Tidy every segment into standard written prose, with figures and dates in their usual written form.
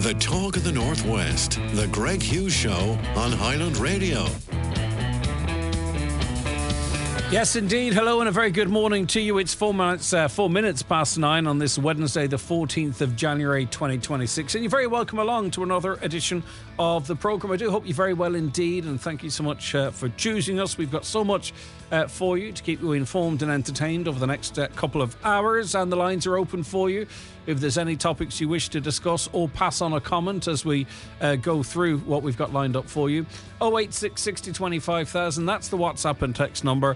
The talk of the Northwest, the Greg Hughes Show on Highland Radio. Yes, indeed. Hello and a very good morning to you. It's 4 minutes past 9 on this Wednesday, the 14th of January, 2026. And you're very welcome along to another edition of the programme. I do hope you're very well indeed. And thank you so much for choosing us. We've got so much for you to keep you informed and entertained over the next couple of hours. And the lines are open for you if there's any topics you wish to discuss or pass on a comment as we go through what we've got lined up for you. 086 60 25,000, that's the WhatsApp and text number.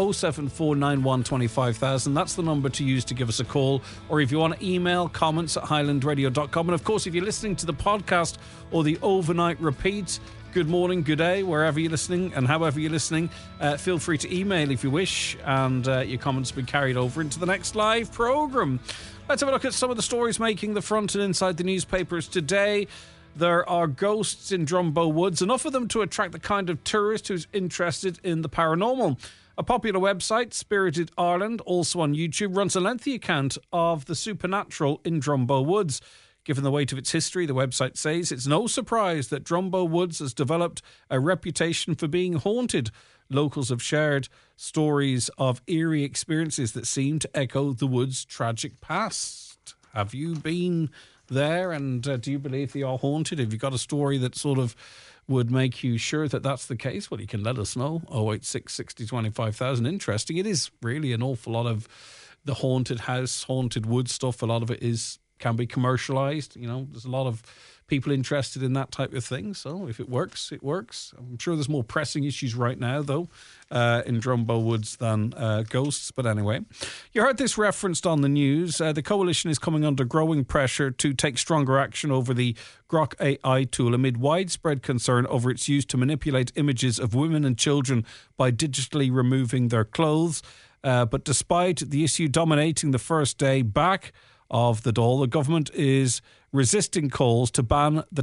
07491 25,000, that's the number to use to give us a call. Or if you want to email, comments at highlandradio.com. And of course, if you're listening to the podcast or the overnight repeats, good morning, good day, wherever you're listening and however you're listening. Feel free to email if you wish, and your comments will be carried over into the next live programme. Let's have a look at some of the stories making the front and inside the newspapers today. There are ghosts in Drumbo Woods, enough of them to attract the kind of tourist who's interested in the paranormal. A popular website, Spirited Ireland, also on YouTube, runs a lengthy account of the supernatural in Drumbo Woods. Given the weight of its history, the website says it's no surprise that Drumbo Woods has developed a reputation for being haunted. Locals have shared stories of eerie experiences that seem to echo the woods' tragic past. Have you been there, and do you believe they are haunted? Have you got a story that sort of would make you sure that that's the case? Well, you can let us know. 086 60 25,000. Interesting. It is really an awful lot of the haunted house, haunted wood stuff. A lot of it can be commercialised. You know, there's a lot of people interested in that type of thing. So if it works, it works. I'm sure there's more pressing issues right now, though, in Drumbo Woods than ghosts. But anyway, you heard this referenced on the news. The coalition is coming under growing pressure to take stronger action over the Grok AI tool amid widespread concern over its use to manipulate images of women and children by digitally removing their clothes. But despite the issue dominating the first day back of the Dáil, the government is resisting calls to ban the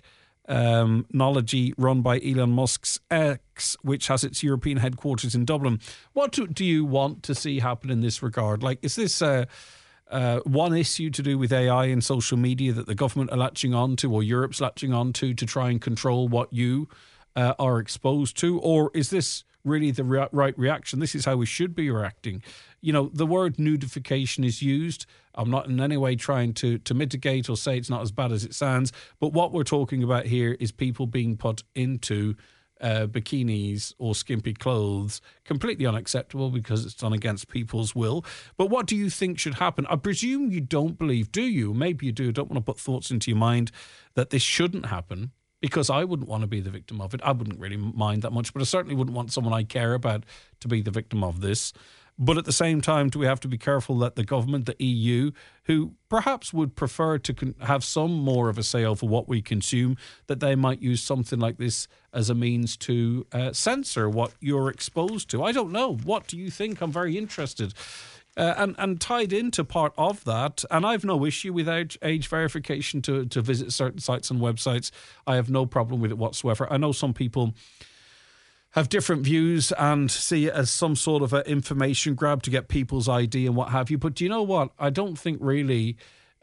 technology run by Elon Musk's X, which has its European headquarters in Dublin. What do you want to see happen in this regard? Like, is this one issue to do with AI and social media that the government are latching on to, or Europe's latching on to try and control what you are exposed to? Or is this really the right reaction? This is how we should be reacting. You know, the word nudification is used. I'm not in any way trying to mitigate or say it's not as bad as it sounds, but what we're talking about here is people being put into bikinis or skimpy clothes. Completely unacceptable because it's done against people's will. But what do you think should happen? I presume you don't believe, do you? Maybe you do. Don't want to put thoughts into your mind that this shouldn't happen, because I wouldn't want to be the victim of it. I wouldn't really mind that much, but I certainly wouldn't want someone I care about to be the victim of this. But at the same time, do we have to be careful that the government, the EU, who perhaps would prefer to have some more of a say over what we consume, that they might use something like this as a means to censor what you're exposed to? I don't know. What do you think? I'm very interested. And tied into part of that, and I've no issue with age verification to visit certain sites and websites. I have no problem with it whatsoever. I know some people have different views and see it as some sort of an information grab to get people's ID and what have you. But do you know what? I don't think really,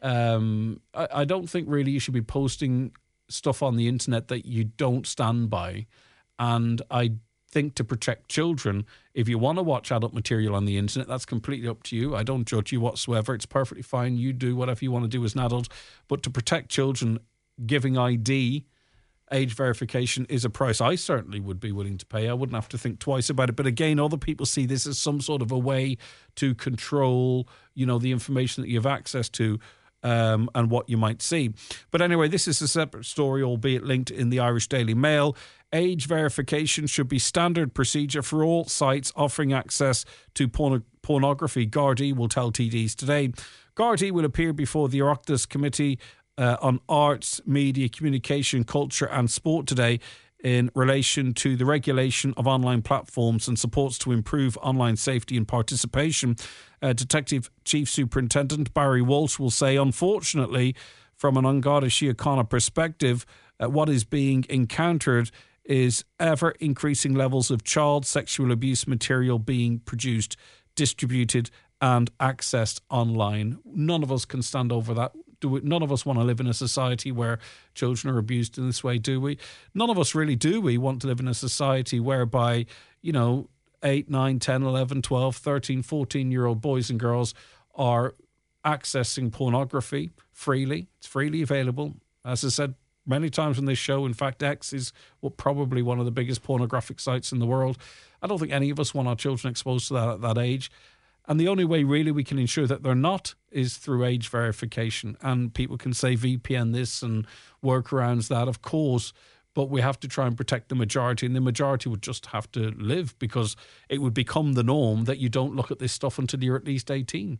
I don't think really you should be posting stuff on the internet that you don't stand by. And I think to protect children, if you want to watch adult material on the internet, that's completely up to you. I don't judge you whatsoever. It's perfectly fine. You do whatever you want to do as an adult. But to protect children, giving ID, age verification, is a price I certainly would be willing to pay. I wouldn't have to think twice about it. But again, other people see this as some sort of a way to control, you know, the information that you have access to, and what you might see. But anyway, this is a separate story, albeit linked in the Irish Daily Mail. Age verification should be standard procedure for all sites offering access to pornography, Gardaí will tell TDs today. Gardaí will appear before the Oireachtas Committee on Arts, Media, Communication, Culture and Sport today in relation to the regulation of online platforms and supports to improve online safety and participation. Detective Chief Superintendent Barry Walsh will say, unfortunately, from an An Garda Síochána perspective, what is being encountered is ever-increasing levels of child sexual abuse material being produced, distributed and accessed online. None of us can stand over that None of us want to live in a society where children are abused in this way, do we? None of us really do. We want to live in a society whereby, 8, 9, 10, 11, 12, 13, 14-year-old boys and girls are accessing pornography freely. It's freely available. As I said many times on this show, in fact, X is probably one of the biggest pornographic sites in the world. I don't think any of us want our children exposed to that at that age. And the only way really we can ensure that they're not is through age verification. And people can say VPN this and workarounds that, of course, but we have to try and protect the majority, and the majority would just have to live, because it would become the norm that you don't look at this stuff until you're at least 18.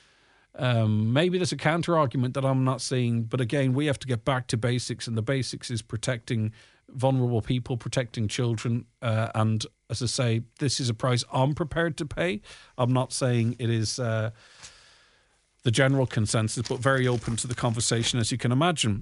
Maybe there's a counter argument that I'm not seeing, but again, we have to get back to basics, and the basics is protecting vulnerable people, protecting children, and as I say, this is a price I'm prepared to pay. I'm not saying it is the general consensus, but very open to the conversation, as you can imagine.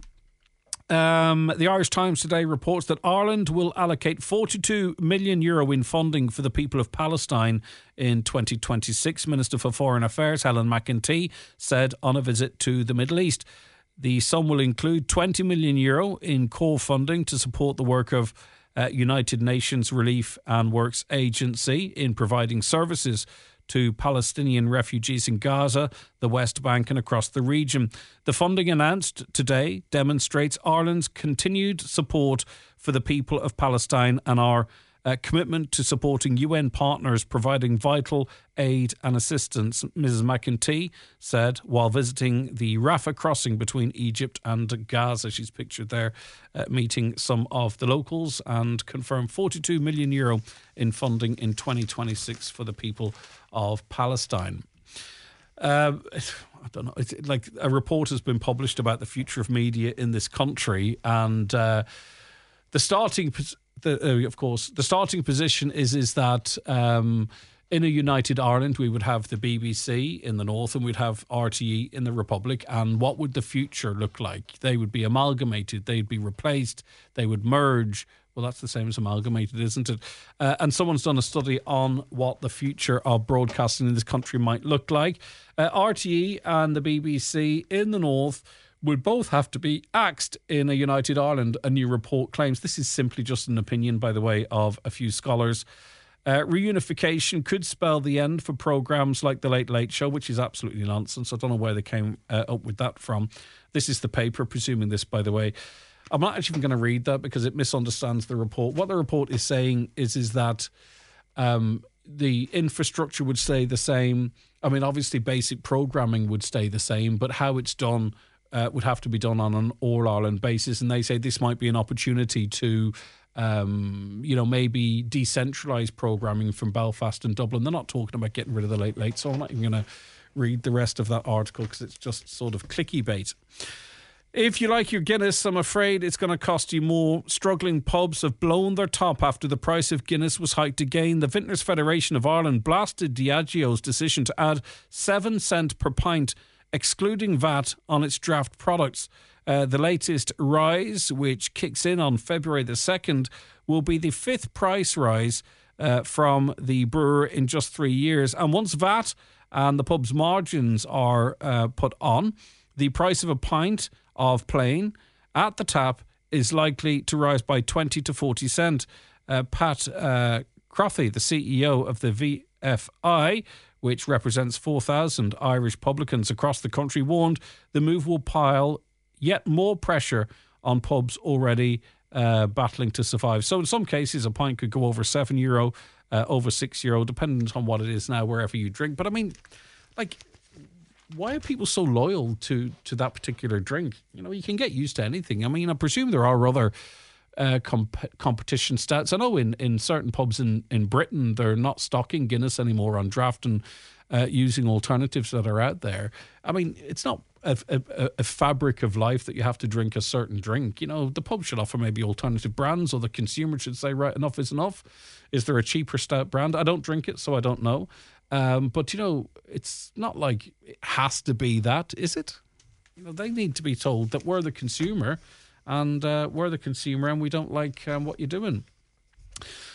The Irish Times today reports that Ireland will allocate €42 million in funding for the people of Palestine in 2026. Minister for Foreign Affairs Helen McEntee said on a visit to the Middle East. The sum will include €20 million in core funding to support the work of United Nations Relief and Works Agency in providing services to Palestinian refugees in Gaza, the West Bank and across the region. The funding announced today demonstrates Ireland's continued support for the people of Palestine and our commitment to supporting UN partners providing vital aid and assistance, Mrs. McEntee said while visiting the Rafah crossing between Egypt and Gaza. She's pictured there meeting some of the locals, and confirmed €42 million in funding in 2026 for the people of Palestine. I don't know. It's like a report has been published about the future of media in this country, and the starting position is that in a united Ireland we would have the BBC in the north and we'd have RTE in the Republic. And what would the future look like? They would be amalgamated, they'd be replaced, they would merge. Well, that's the same as amalgamated, isn't it? And someone's done a study on what the future of broadcasting in this country might look like. RTE and the BBC in the north would both have to be axed in a united Ireland, a new report claims. This is simply just an opinion, by the way, of a few scholars. Reunification could spell the end for programmes like The Late Late Show, which is absolutely nonsense. I don't know where they came up with that from. This is the paper presuming this, by the way. I'm not actually going to read that because it misunderstands the report. What the report is saying is that the infrastructure would stay the same. I mean, obviously basic programming would stay the same, but how it's done would have to be done on an all-Ireland basis. And they say this might be an opportunity to, maybe decentralise programming from Belfast and Dublin. They're not talking about getting rid of the Late Late, so I'm not even going to read the rest of that article because it's just sort of clicky bait. If you like your Guinness, I'm afraid it's going to cost you more. Struggling pubs have blown their top after the price of Guinness was hiked again. The Vintners Federation of Ireland blasted Diageo's decision to add 7 cents per pint, excluding VAT, on its draft products. The latest rise, which kicks in on February the 2nd, will be the 5th price rise from the brewer in just 3 years. And once VAT and the pub's margins are put on, the price of a pint of plain at the tap is likely to rise by 20 to 40 cents. Pat Crothy, the CEO of the VFI, which represents 4,000 Irish publicans across the country, warned the move will pile yet more pressure on pubs already battling to survive. So in some cases, a pint could go over €7, over €6, depending on what it is now, wherever you drink. But I mean, like, why are people so loyal to that particular drink? You can get used to anything. I mean, I presume there are other competition stats. I know in certain pubs in Britain, they're not stocking Guinness anymore on draft and using alternatives that are out there. I mean, it's not a fabric of life that you have to drink a certain drink. The pub should offer maybe alternative brands, or the consumer should say, right, enough is enough. Is there a cheaper stout brand? I don't drink it, so I don't know. But, it's not like it has to be that, is it? They need to be told that we're the consumer and we don't like what you're doing.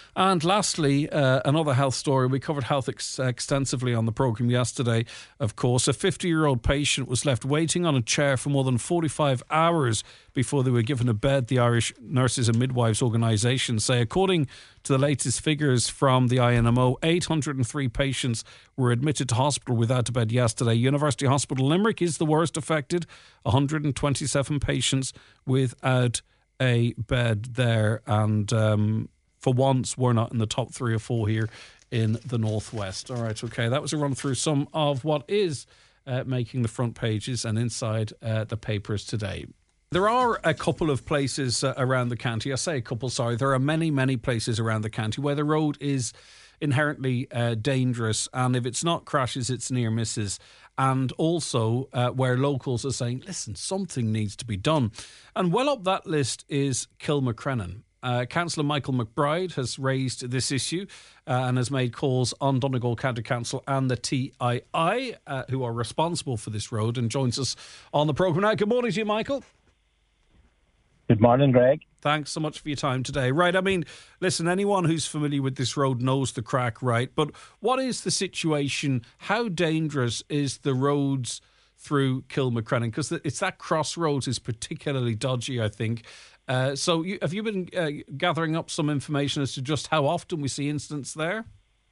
And lastly, another health story. We covered health extensively on the programme yesterday, of course. A 50-year-old patient was left waiting on a chair for more than 45 hours before they were given a bed, the Irish Nurses and Midwives Organisation say. According to the latest figures from the INMO, 803 patients were admitted to hospital without a bed yesterday. University Hospital Limerick is the worst affected, 127 patients without a bed there. And for once, we're not in the top 3 or 4 here in the Northwest. All right, okay. That was a run through some of what is making the front pages and inside the papers today. There are a couple of places around the county. I say a couple, sorry. There are many, many places around the county where the road is inherently dangerous. And if it's not crashes, it's near misses. And also where locals are saying, listen, something needs to be done. And well up that list is Kilmacrennan. Councillor Michael McBride has raised this issue and has made calls on Donegal County Council and the TII, who are responsible for this road, and joins us on the programme now. Good morning to you, Michael. Good morning, Greg. Thanks so much for your time today. Right, I mean, listen, anyone who's familiar with this road knows the crack, right? But what is the situation? How dangerous is the roads through Kilmacrennan? Because it's that crossroads is particularly dodgy, I think. So have you been gathering up some information as to just how often we see incidents there?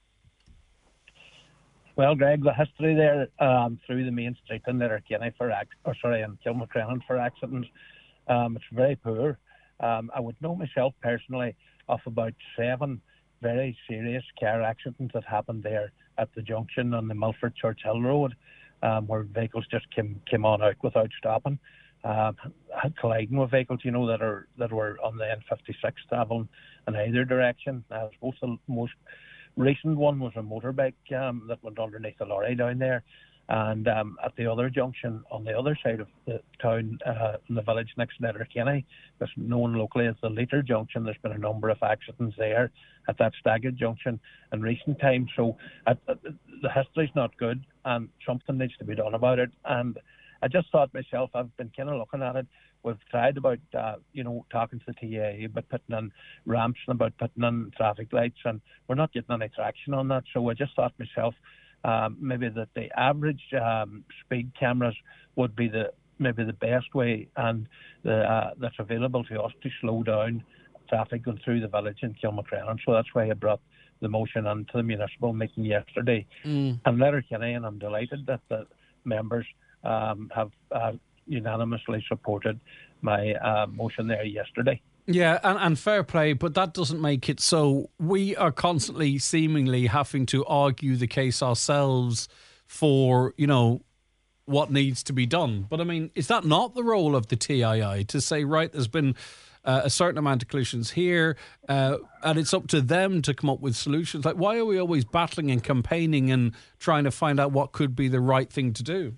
Well, Greg, the history there through the main street in Letterkenny in Kilmacrennan for accidents, it's very poor. I would know myself personally of about 7 very serious car accidents that happened there at the junction on the Milford Church Hill Road, where vehicles just came on out without stopping. Colliding with vehicles, that were on the N56 travelling in either direction. I suppose the most recent one was a motorbike that went underneath a lorry down there. And at the other junction, on the other side of the town, in the village next to Letterkenny, that's known locally as the Leiter Junction, there's been a number of accidents there at that staggered junction in recent times. So the history's not good, and something needs to be done about it. And I just thought myself, I've been kind of looking at it. We've tried about, talking to the TAA about putting in ramps and about putting in traffic lights, and we're not getting any traction on that. So I just thought myself, maybe that the average speed cameras would be maybe the best way, and that's available to us to slow down traffic going through the village in Kilmacrennan. So that's why I brought the motion into the municipal meeting yesterday. And Letterkenny, and I'm delighted that the members have unanimously supported my motion there yesterday. Yeah, and fair play, but that doesn't make it so. We are constantly seemingly having to argue the case ourselves for, what needs to be done. But I mean, is that not the role of the TII to say, right, there's been a certain amount of collisions here, and it's up to them to come up with solutions? Like, why are we always battling and campaigning and trying to find out what could be the right thing to do?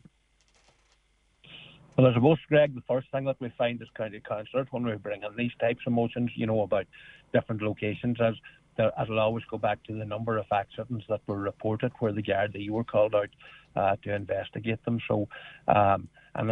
Well, I suppose, Greg, the first thing that we find as county councillors when we bring in these types of motions, about different locations, as it'll always go back to the number of accidents that were reported where the Gardaí were called out to investigate them. So, and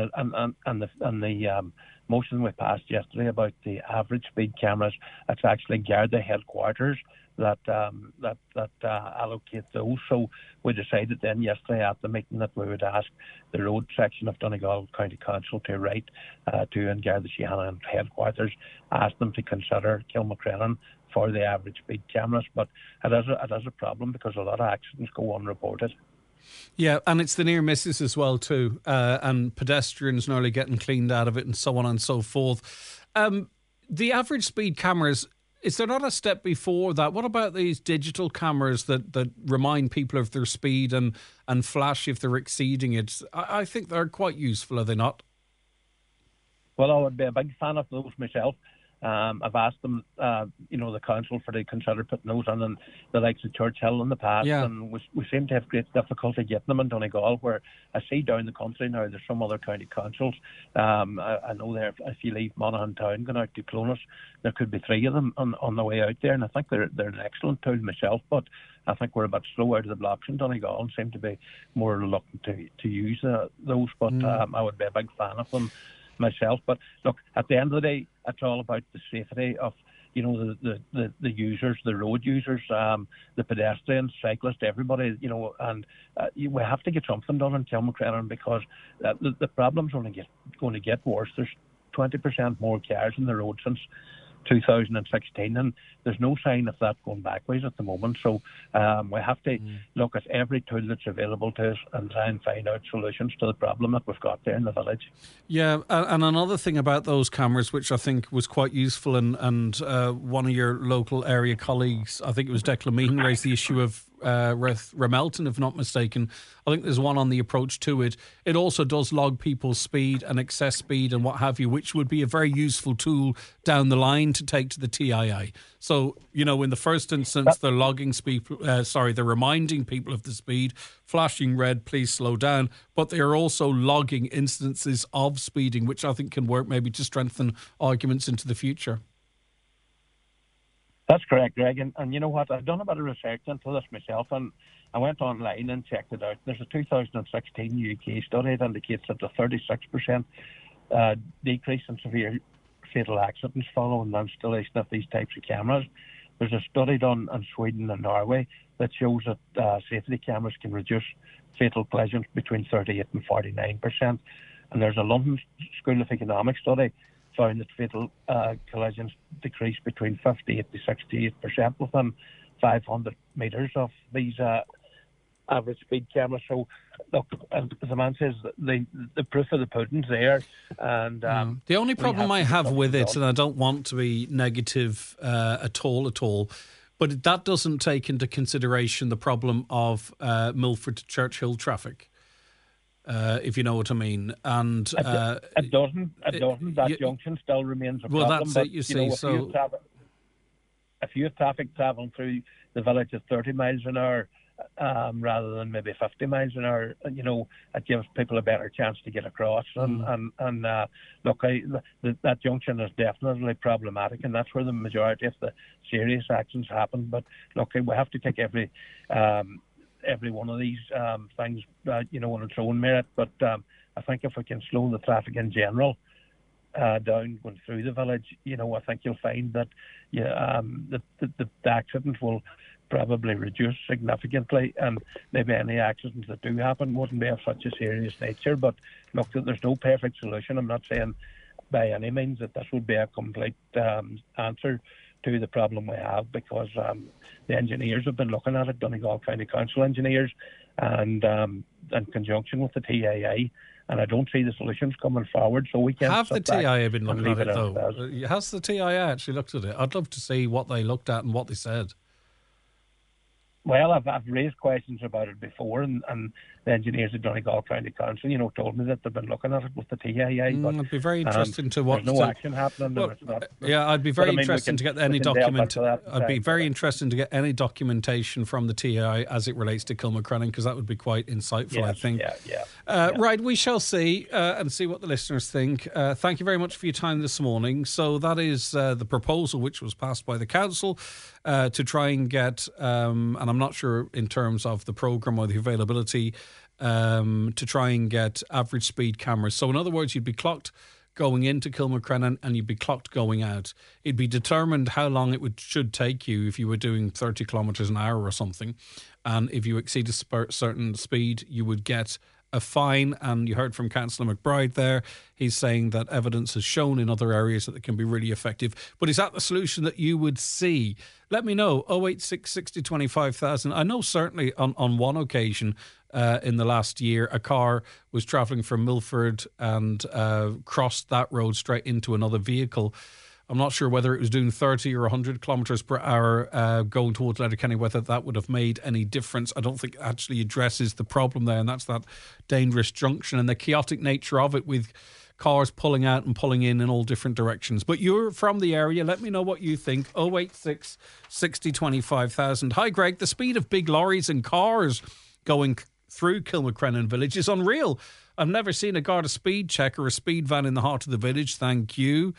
the motion we passed yesterday about the average speed cameras, it's actually Garda headquarters that allocate those. So we decided then yesterday at the meeting that we would ask the road section of Donegal County Council to write to Garda Síochána headquarters, ask them to consider Kilmacrennan for the average speed cameras. But it is a problem because a lot of accidents go unreported. Yeah, and it's the near misses as well too, and pedestrians nearly getting cleaned out of it and so on and so forth. The average speed cameras, is there not a step before that? What about these digital cameras that remind people of their speed and flash if they're exceeding it? I think they're quite useful, are they not? Well, I would be a big fan of those myself. I've asked them, the council to consider putting those on in the likes of Church Hill in the past, and we seem to have great difficulty getting them in Donegal, where I see down the country now there's some other county councils. I know there, if you leave Monaghan Town going out to Clonus, there could be 3 of them on the way out there, and I think they're an excellent tool myself, but I think we're a bit slow out of the blocks in Donegal and seem to be more reluctant to use those, but I would be a big fan of them myself. But look, at the end of the day, it's all about the safety of the users, the road users, the pedestrians, cyclists, everybody, and we have to get something done in Kilmacrennan because the problem's only going to get worse. There's 20% more cars on the road since 2016, and there's no sign of that going backwards at the moment. So we have to look at every tool that's available to us and try and find out solutions to the problem that we've got there in the village. Yeah, and another thing about those cameras, which I think was quite useful, and one of your local area colleagues, I think it was Declan Meehan, raised the issue of Ramelton, if not mistaken. I think there's one on the approach to it. It also does log people's speed and excess speed and what have you, which would be a very useful tool down the line to take to the TIA. So, in the first instance, they're logging speed, they're reminding people of the speed, flashing red, please slow down, but they are also logging instances of speeding, which I think can work maybe to strengthen arguments into the future. That's correct, Greg. And you know what? I've done a bit of research into this myself, and I went online and checked it out. There's a 2016 UK study that indicates that the 36% decrease in severe fatal accidents following the installation of these types of cameras. There's a study done in Sweden and Norway that shows that safety cameras can reduce fatal collisions between 38 and 49%. And there's a London School of Economics study found that fatal collisions decreased between 58 to 68% within 500 metres of these average speed cameras. So, look, as the man says, the proof of the pudding's there. And the only problem I have with it, and I don't want to be negative at all, but that doesn't take into consideration the problem of Milford to Churchill traffic. If you know what I mean. And it doesn't. That junction still remains a problem. Well, that's it, you see. If you have traffic travelling through the village at 30 miles an hour rather than maybe 50 miles an hour, it gives people a better chance to get across. And look, that junction is definitely problematic, and that's where the majority of the serious accidents happen. But look, we have to take every one of these things, on its own merit. But I think if we can slow the traffic in general down going through the village, I think you'll find that the accidents will probably reduce significantly, and maybe any accidents that do happen wouldn't be of such a serious nature. But look, there's no perfect solution. I'm not saying by any means that this would be a complete answer to the problem we have, because the engineers have been looking at it, Donegal County Council engineers, and in conjunction with the TIA, and I don't see the solutions coming forward. So we can't. Have the TIA been looking at it though? Has the TIA actually looked at it? I'd love to see what they looked at and what they said. Well, I've raised questions about it before, and the engineers at Donegal County Council, told me that they've been looking at it with the TIA. But it'd be very interesting to watch. There's no action happening. Well, I'd be very interested to get any document. I'd be very interested to get any documentation from the TIA as it relates to Kilmacrennan, because that would be quite insightful. Yes, I think. Yeah. Right, we shall see and see what the listeners think. Thank you very much for your time this morning. So that is the proposal which was passed by the council to try and get, and I'm not sure in terms of the programme or the availability, to try and get average speed cameras. So in other words, you'd be clocked going into Kilmacrennan and you'd be clocked going out. It'd be determined how long it should take you if you were doing 30 kilometres an hour or something. And if you exceed a certain speed, you would get a fine. And you heard from Councillor McBride there. He's saying that evidence has shown in other areas that it can be really effective. But is that the solution that you would see? Let me know. 086 60 25,000. I know certainly on one occasion in the last year, a car was travelling from Milford and crossed that road straight into another vehicle. I'm not sure whether it was doing 30 or 100 kilometres per hour going towards Letterkenny, whether that would have made any difference. I don't think it actually addresses the problem there, and that's that dangerous junction and the chaotic nature of it, with cars pulling out and pulling in all different directions. But you're from the area. Let me know what you think. 086 60 25,000. Hi, Greg. The speed of big lorries and cars going through Kilmacrennan village is unreal. I've never seen a Garda speed check or a speed van in the heart of the village. Thank you.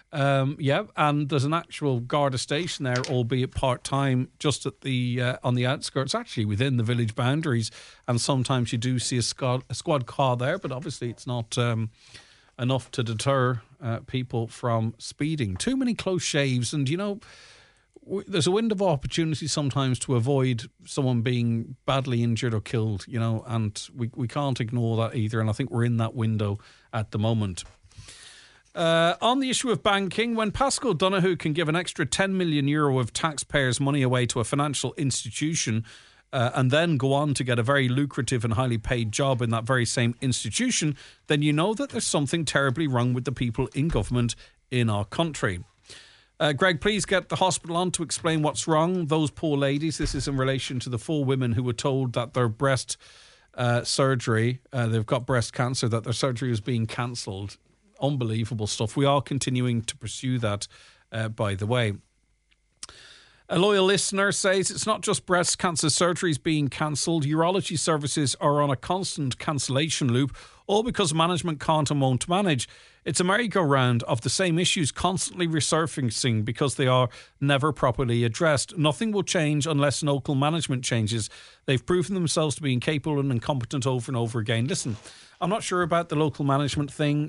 And there's an actual Garda station there, albeit part-time, just at the on the outskirts, actually within the village boundaries. And sometimes you do see a squad car there, but obviously it's not enough to deter people from speeding. Too many close shaves, and there's a window of opportunity sometimes to avoid someone being badly injured or killed, and we can't ignore that either. And I think we're in that window at the moment. On the issue of banking, when Paschal Donohoe can give an extra €10 million of taxpayers' money away to a financial institution and then go on to get a very lucrative and highly paid job in that very same institution, then you know that there's something terribly wrong with the people in government in our country. Greg, please get the hospital on to explain what's wrong. Those poor ladies, this is in relation to the 4 women who were told that their breast surgery, they've got breast cancer, that their surgery was being cancelled. Unbelievable stuff. We are continuing to pursue that, by the way. A loyal listener says it's not just breast cancer surgeries being cancelled. Urology services are on a constant cancellation loop, all because management can't and won't manage. It's a merry-go-round of the same issues constantly resurfacing because they are never properly addressed. Nothing will change unless local management changes. They've proven themselves to be incapable and incompetent over and over again. Listen, I'm not sure about the local management thing.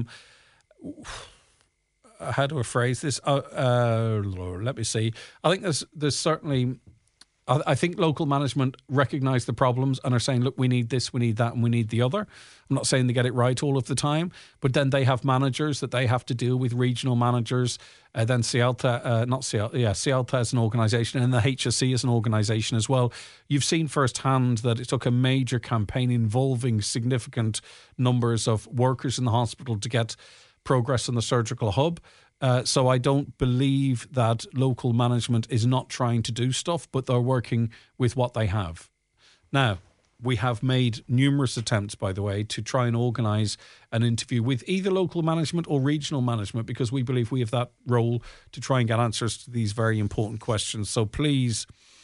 How do I phrase this? Let me see. I think there's certainly... I think local management recognise the problems and are saying, look, we need this, we need that, and we need the other. I'm not saying they get it right all of the time, but then they have managers that they have to deal with, regional managers, then Cialta as an organisation, and the HSE as an organisation as well. You've seen firsthand that it took a major campaign involving significant numbers of workers in the hospital to get progress on the surgical hub. So I don't believe that local management is not trying to do stuff, but they're working with what they have. Now, we have made numerous attempts, by the way, to try and organise an interview with either local management or regional management, because we believe we have that role to try and get answers to these very important questions. So please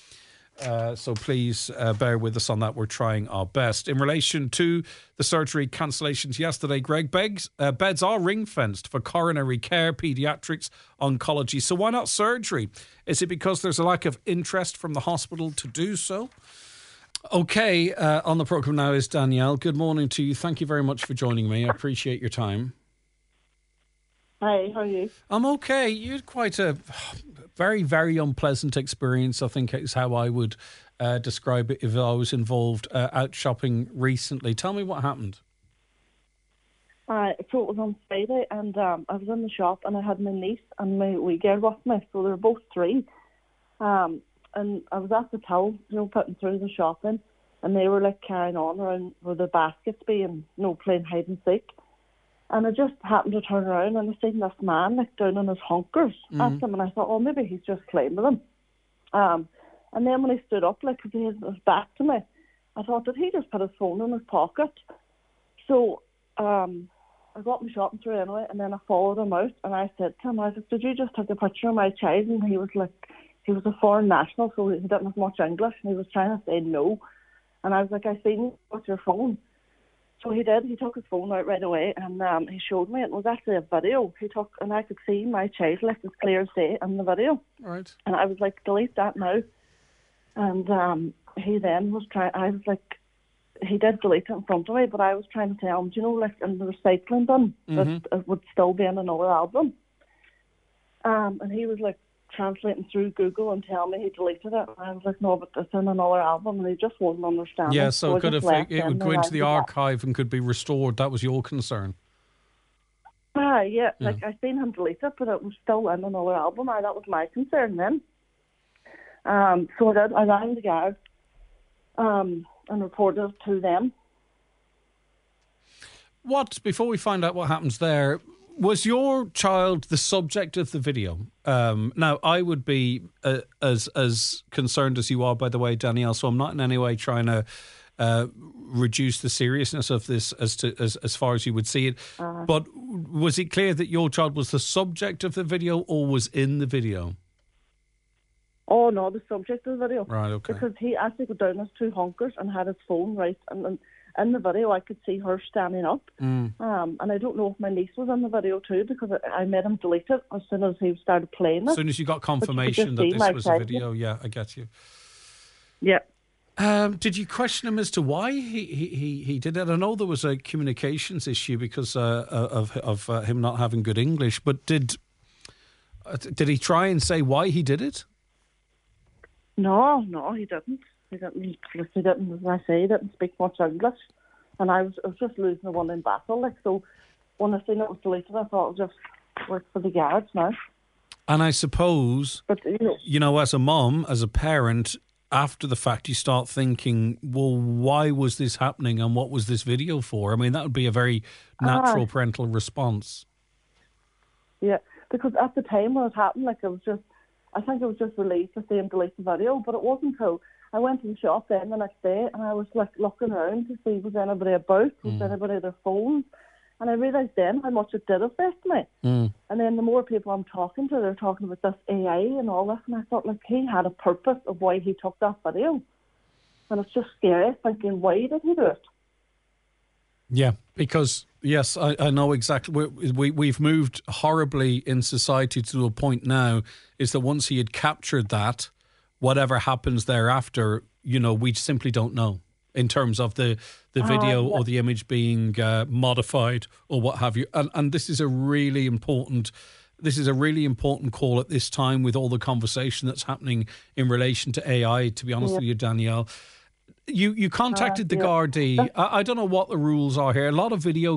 bear with us on that. We're trying our best. In relation to the surgery cancellations yesterday, Greg, beds are ring-fenced for coronary care, paediatrics, oncology. So why not surgery? Is it because there's a lack of interest from the hospital to do so? Okay, on the programme now is Danielle. Good morning to you. Thank you very much for joining me. I appreciate your time. Hi, how are you? I'm okay. You had quite a very, very unpleasant experience, I think is how I would describe it if I was involved out shopping recently. Tell me what happened. So it was on Friday, and I was in the shop, and I had my niece and my wee girl with me, so they were both 3. And I was at the till, putting through the shopping, and they were like carrying on around where the baskets be and playing hide and seek. And I just happened to turn around and I seen this man like down on his honkers at them, and I thought, oh, maybe he's just playing with them. And then when he stood up, like, 'cause he had his back to me, I thought, did he just put his phone in his pocket? So I got my shopping through anyway, and then I followed him out, and I said to him, I said, did you just take a picture of my child? And he was like, he was a foreign national, so he didn't have much English, and he was trying to say no. And I was like, I seen you with your phone. So he did. He took his phone out right away, and he showed me. It was actually a video he took, and I could see my child like as clear as day in the video. Right. And I was like, delete that now. And he then was trying. I was like, he did delete it in front of me, but I was trying to tell him, like in the recycling bin, that it would still be in another album. And he was like translating through Google and telling me he deleted it. And I was like, no, but it's in another album, and he just wouldn't understand. Yeah, so it would go into the archive and could be restored. That was your concern. Yeah, like I seen him delete it, but it was still in another album. That was my concern then. So I did. I rang the guard and reported it to them. Before we find out what happens there, was your child the subject of the video? Now, I would be as concerned as you are, by the way, Danielle, so I'm not in any way trying to reduce the seriousness of this as far as you would see it. But was it clear that your child was the subject of the video or was in the video? Oh, no, the subject of the video. Right, okay. Because he actually got down his 2 honkers and had his phone right, and in the video I could see her standing up. And I don't know if my niece was in the video too, because I made him delete it as soon as he started playing it. As soon as you got confirmation that this was a video, yeah, I get you. Yeah. Did you question him as to why he did it? I know there was a communications issue because of him not having good English, but did he try and say why he did it? No, he didn't. He didn't. As I say, he didn't speak much English, and I was just losing the one in battle. Like, so when I seen it was deleted, I thought I'll just work for the guards now. And I suppose, but you know, as a mum, as a parent, after the fact, you start thinking, well, why was this happening and what was this video for? I mean, that would be a very natural parental response. Yeah, because at the time when it happened, like, I think it was just relieved to see him delete the video, but it wasn't until I went to the shop then the next day and I was like looking around to see was anybody about, was anybody at their phones, and I realised then how much it did affect me. And then the more people I'm talking to, they're talking about this AI and all this, and I thought, like, he had a purpose of why he took that video. And it's just scary thinking, why did he do it? Yeah, because, yes, I know exactly. We've moved horribly in society to a point now is that once he had captured that, whatever happens thereafter, you know, we simply don't know. In terms of the video or the image being modified or what have you. And this is a really important call at this time with all the conversation that's happening in relation to AI, to be honest with you, Danielle. You contacted the Gardaí. I don't know what the rules are here. A lot of videoing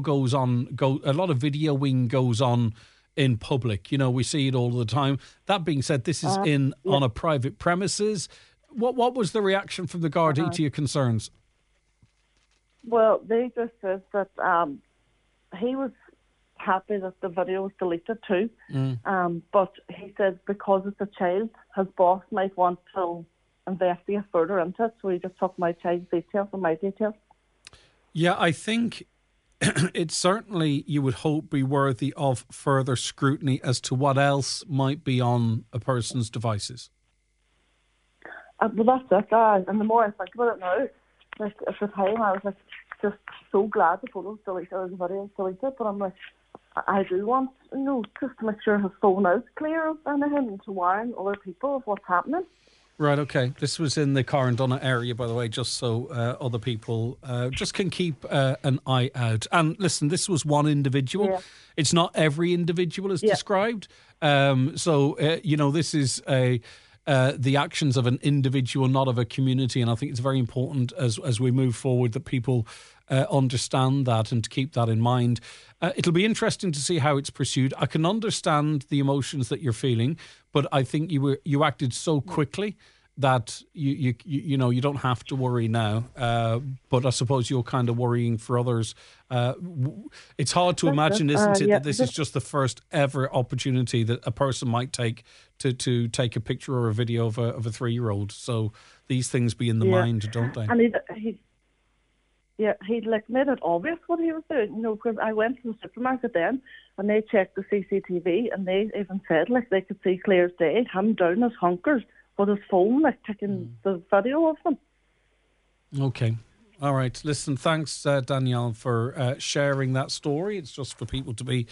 goes on in public. You know, we see it all the time. That being said, this is on a private premises. What was the reaction from the Gardaí to your concerns? Well, they just said that he was happy that the video was deleted too. But he said because it's a child, his boss might want to investigate further into it, so he just took my child's details and my details. Yeah, I think it certainly, you would hope, be worthy of further scrutiny as to what else might be on a person's devices. Well, that's it. And the more I think about it now, like, at the time I was like just so glad the photos deleted or the videos deleted, but I'm like, I do want, you know, just to make sure his phone is clear of anything to warn other people of what's happening. Right, okay. This was in the Carndonagh area, by the way, just so other people just can keep an eye out. And listen, this was one individual. Yeah. It's not every individual as described. You know, this is the actions of an individual, not of a community. And I think it's very important as we move forward that people understand that and to keep that in mind. It'll be interesting to see how it's pursued. I can understand the emotions that you're feeling, but I think you acted so quickly that you know, you don't have to worry now. But I suppose you're kind of worrying for others. It's hard to imagine, isn't it, that this is just the first ever opportunity that a person might take to take a picture or a video of a 3-year-old. So these things be in the mind, don't they? And he like made it obvious what he was doing, you know, because I went to the supermarket then and they checked the CCTV and they even said, like, they could see clear as day him down his hunkers with his phone, like, taking the video of them. Okay. All right. Listen, thanks, Danielle, for sharing that story. It's just for people to be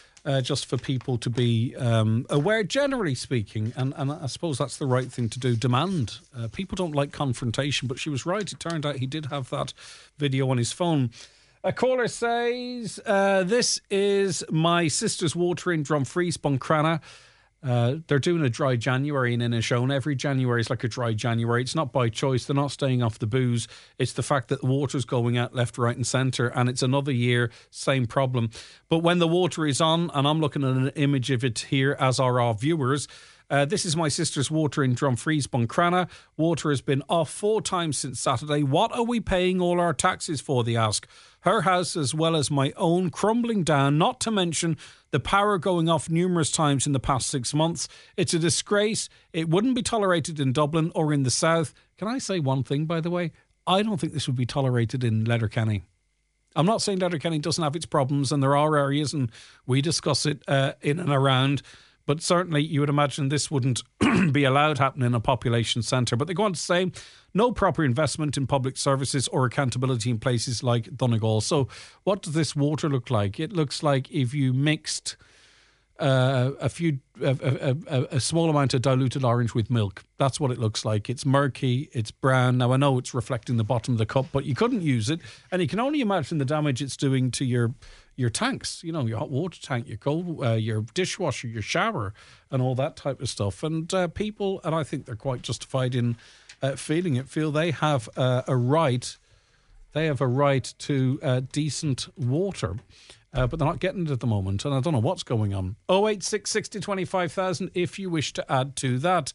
aware, generally speaking, and I suppose that's the right thing to do. Demand. People don't like confrontation, but she was right. It turned out he did have that video on his phone. A caller says, this is my sister's water in Drumfries, Buncrana. They're doing a dry January in Inishowen. Every January is like a dry January. It's not by choice. They're not staying off the booze. It's the fact that the water's going out left, right and centre, and it's another year, same problem. But when the water is on, and I'm looking at an image of it here, as are our viewers, this is my sister's water in Drumfries, Buncrana. Water has been off 4 times since Saturday. What are we paying all our taxes for, they ask. Her house as well as my own crumbling down, not to mention the power going off numerous times in the past 6 months. It's a disgrace. It wouldn't be tolerated in Dublin or in the south. Can I say one thing, by the way? I don't think this would be tolerated in Letterkenny. I'm not saying Letterkenny doesn't have its problems, and there are areas, and we discuss it in and around, but certainly you would imagine this wouldn't be allowed happen in a population centre. But they go on to say no proper investment in public services or accountability in places like Donegal. So what does this water look like? It looks like if you mixed a small amount of diluted orange with milk. That's what it looks like. It's murky, it's brown. Now, I know it's reflecting the bottom of the cup, but you couldn't use it. And you can only imagine the damage it's doing to your tanks, you know, your hot water tank, your dishwasher, your shower, and all that type of stuff. And people, and I think they're quite justified in feeling it, feel they have a right. They have a right to decent water. But they're not getting it at the moment, and I don't know what's going on. 086 60 25,000 if you wish to add to that.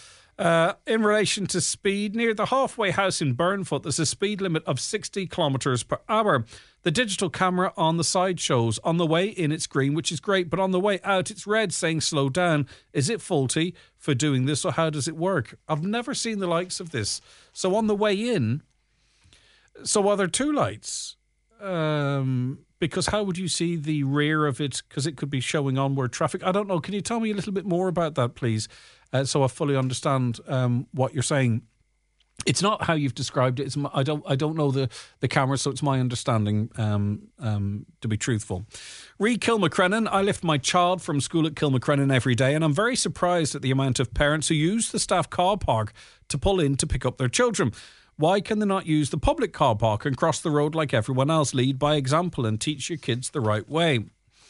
In relation to speed, near the halfway house in Burnfoot, there's a speed limit of 60 kilometres per hour. The digital camera on the side shows on the way in it's green, which is great, but on the way out it's red saying slow down. Is it faulty for doing this, or how does it work? I've never seen the likes of this. So on the way in, so are there two lights? Because how would you see the rear of it? Because it could be showing onward traffic. I don't know. Can you tell me a little bit more about that, please? So I fully understand what you're saying. It's not how you've described it. I don't know the camera, so it's my understanding, to be truthful. Re Kilmacrennan, I lift my child from school at Kilmacrennan every day, and I'm very surprised at the amount of parents who use the staff car park to pull in to pick up their children. Why can they not use the public car park and cross the road like everyone else? Lead by example and teach your kids the right way.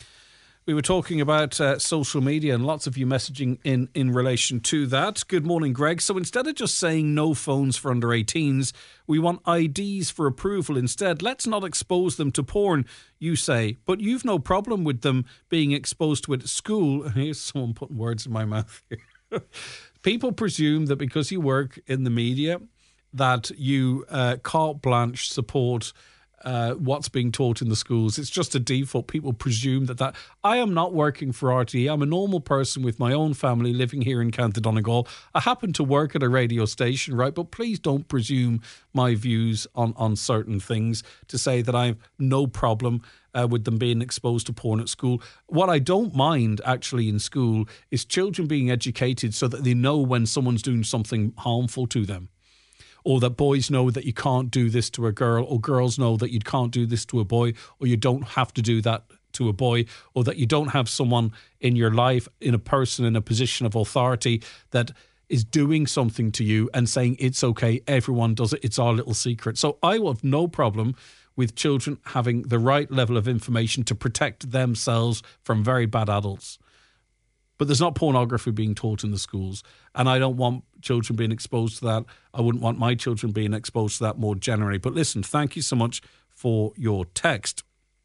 We were talking about social media and lots of you messaging in relation to that. Good morning, Greg. So instead of just saying no phones for under 18s, we want IDs for approval instead. Let's not expose them to porn, you say. But you've no problem with them being exposed to it at school. Here's someone putting words in my mouth here. People presume that because you work in the media, that you carte blanche support what's being taught in the schools. It's just a default. People presume that I am not working for RTE. I'm a normal person with my own family living here in County Donegal. I happen to work at a radio station, right? But please don't presume my views on certain things to say that I have no problem with them being exposed to porn at school. What I don't mind actually in school is children being educated so that they know when someone's doing something harmful to them. Or that boys know that you can't do this to a girl, or girls know that you can't do this to a boy, or you don't have to do that to a boy, or that you don't have someone in your life, in a person in a position of authority that is doing something to you and saying it's okay, everyone does it, it's our little secret. So I have no problem with children having the right level of information to protect themselves from very bad adults. But there's not pornography being taught in the schools. And I don't want children being exposed to that. I wouldn't want my children being exposed to that more generally. But listen, thank you so much for your text.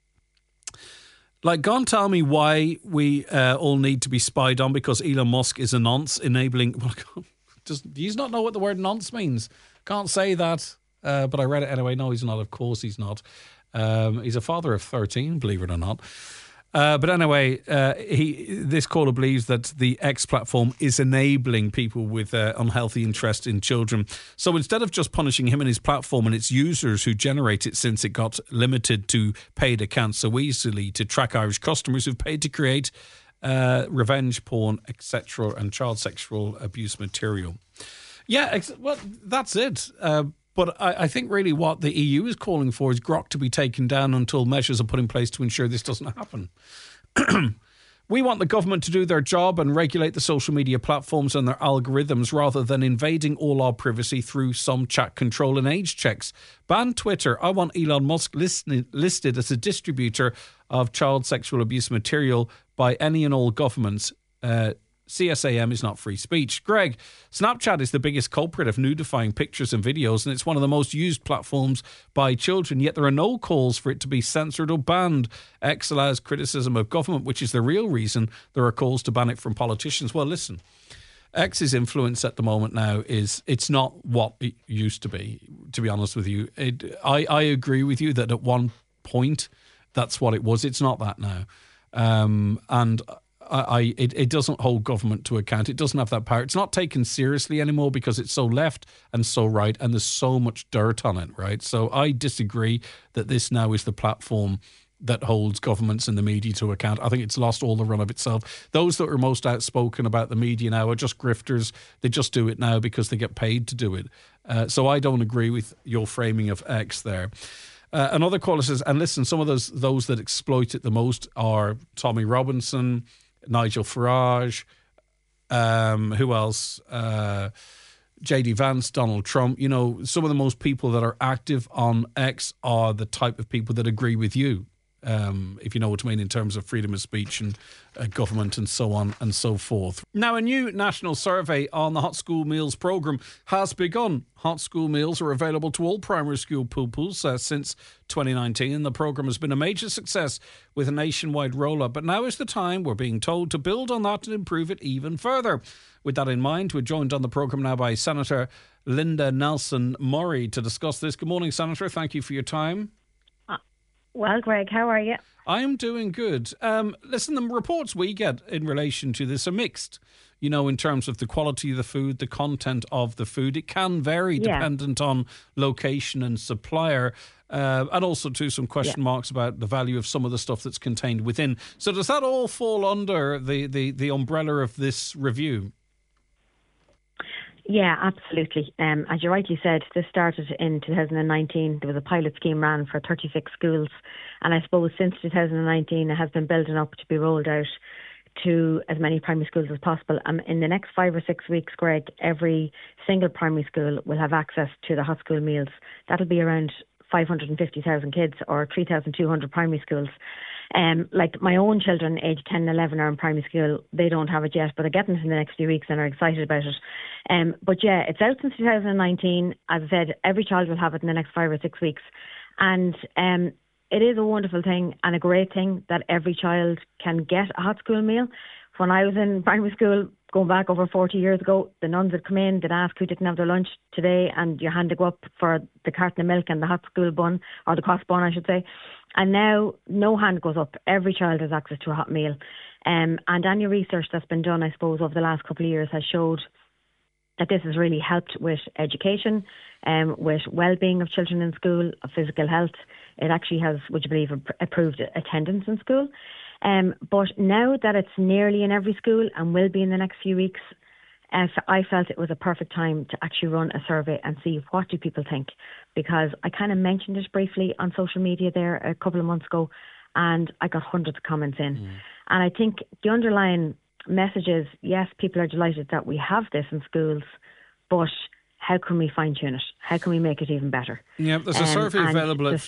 Like, go and tell me why we all need to be spied on because Elon Musk is a nonce enabling... Well, do you not know what the word nonce means? Can't say that, but I read it anyway. No, he's not. Of course he's not. He's a father of 13, believe it or not. But anyway, this caller believes that the X platform is enabling people with unhealthy interest in children. So instead of just punishing him and his platform and its users who generate it, since it got limited to paid accounts so easily to track Irish customers who've paid to create revenge porn, etc., and child sexual abuse material. Yeah, well, that's it. But I think really what the EU is calling for is Grok to be taken down until measures are put in place to ensure this doesn't happen. We want the government to do their job and regulate the social media platforms and their algorithms rather than invading all our privacy through some chat control and age checks. Ban Twitter. I want Elon Musk listed as a distributor of child sexual abuse material by any and all governments. CSAM is not free speech. Greg, Snapchat is the biggest culprit of nudifying pictures and videos, and it's one of the most used platforms by children, yet there are no calls for it to be censored or banned. X allows criticism of government, which is the real reason there are calls to ban it from politicians. Well, listen, X's influence at the moment now it's not what it used to be honest with you. I agree with you that at one point that's what it was. It's not that now. And it doesn't hold government to account. It doesn't have that power. It's not taken seriously anymore because it's so left and so right, and there's so much dirt on it, right? So I disagree that this now is the platform that holds governments and the media to account. I think it's lost all the run of itself. Those that are most outspoken about the media now are just grifters. They just do it now because they get paid to do it. So I don't agree with your framing of X there. Another caller says, and listen, some of those that exploit it the most are Tommy Robinson, Nigel Farage, who else? JD Vance, Donald Trump. You know, some of the most people that are active on X are the type of people that agree with you. If you know what I mean, in terms of freedom of speech and government and so on and so forth. Now, a new national survey on the Hot School Meals programme has begun. Hot School Meals are available to all primary school pupils since 2019, and the programme has been a major success with a nationwide rollout. But now is the time, we're being told, to build on that and improve it even further. With that in mind, we're joined on the programme now by Senator Linda Nelson-Murray to discuss this. Good morning, Senator. Thank you for your time. Well, Greg, how are you? I'm doing good. Listen, the reports we get in relation to this are mixed, you know, in terms of the quality of the food, the content of the food. It can vary dependent on location and supplier, and also too some question marks about the value of some of the stuff that's contained within. So does that all fall under the umbrella of this review? Yeah, absolutely. As you rightly said, this started in 2019. There was a pilot scheme ran for 36 schools. And I suppose since 2019, it has been building up to be rolled out to as many primary schools as possible. In the next 5 or 6 weeks, Greg, every single primary school will have access to the Hot School Meals. That'll be around 550,000 kids or 3,200 primary schools. Like my own children, aged 10 and 11, are in primary school. They don't have it yet, but they're getting it in the next few weeks and are excited about it. But yeah, it's out since 2019. As I said, every child will have it in the next 5 or 6 weeks. And it is a wonderful thing and a great thing that every child can get a hot school meal. When I was in primary school, going back over 40 years ago, the nuns would come in, they'd ask who didn't have their lunch today, and your hand would go up for the carton of milk and the hot school bun, or the cross bun, I should say. And now no hand goes up. Every child has access to a hot meal. And any research that's been done, I suppose, over the last couple of years has showed that this has really helped with education, with well-being of children in school, of physical health. It actually has, would you believe, improved attendance in school. But now that it's nearly in every school and will be in the next few weeks, I felt it was a perfect time to actually run a survey and see what do people think. Because I kind of mentioned it briefly on social media there a couple of months ago, and I got hundreds of comments in. And I think the underlying message is, yes, people are delighted that we have this in schools, but how can we fine-tune it? How can we make it even better? Yeah, there's a survey available at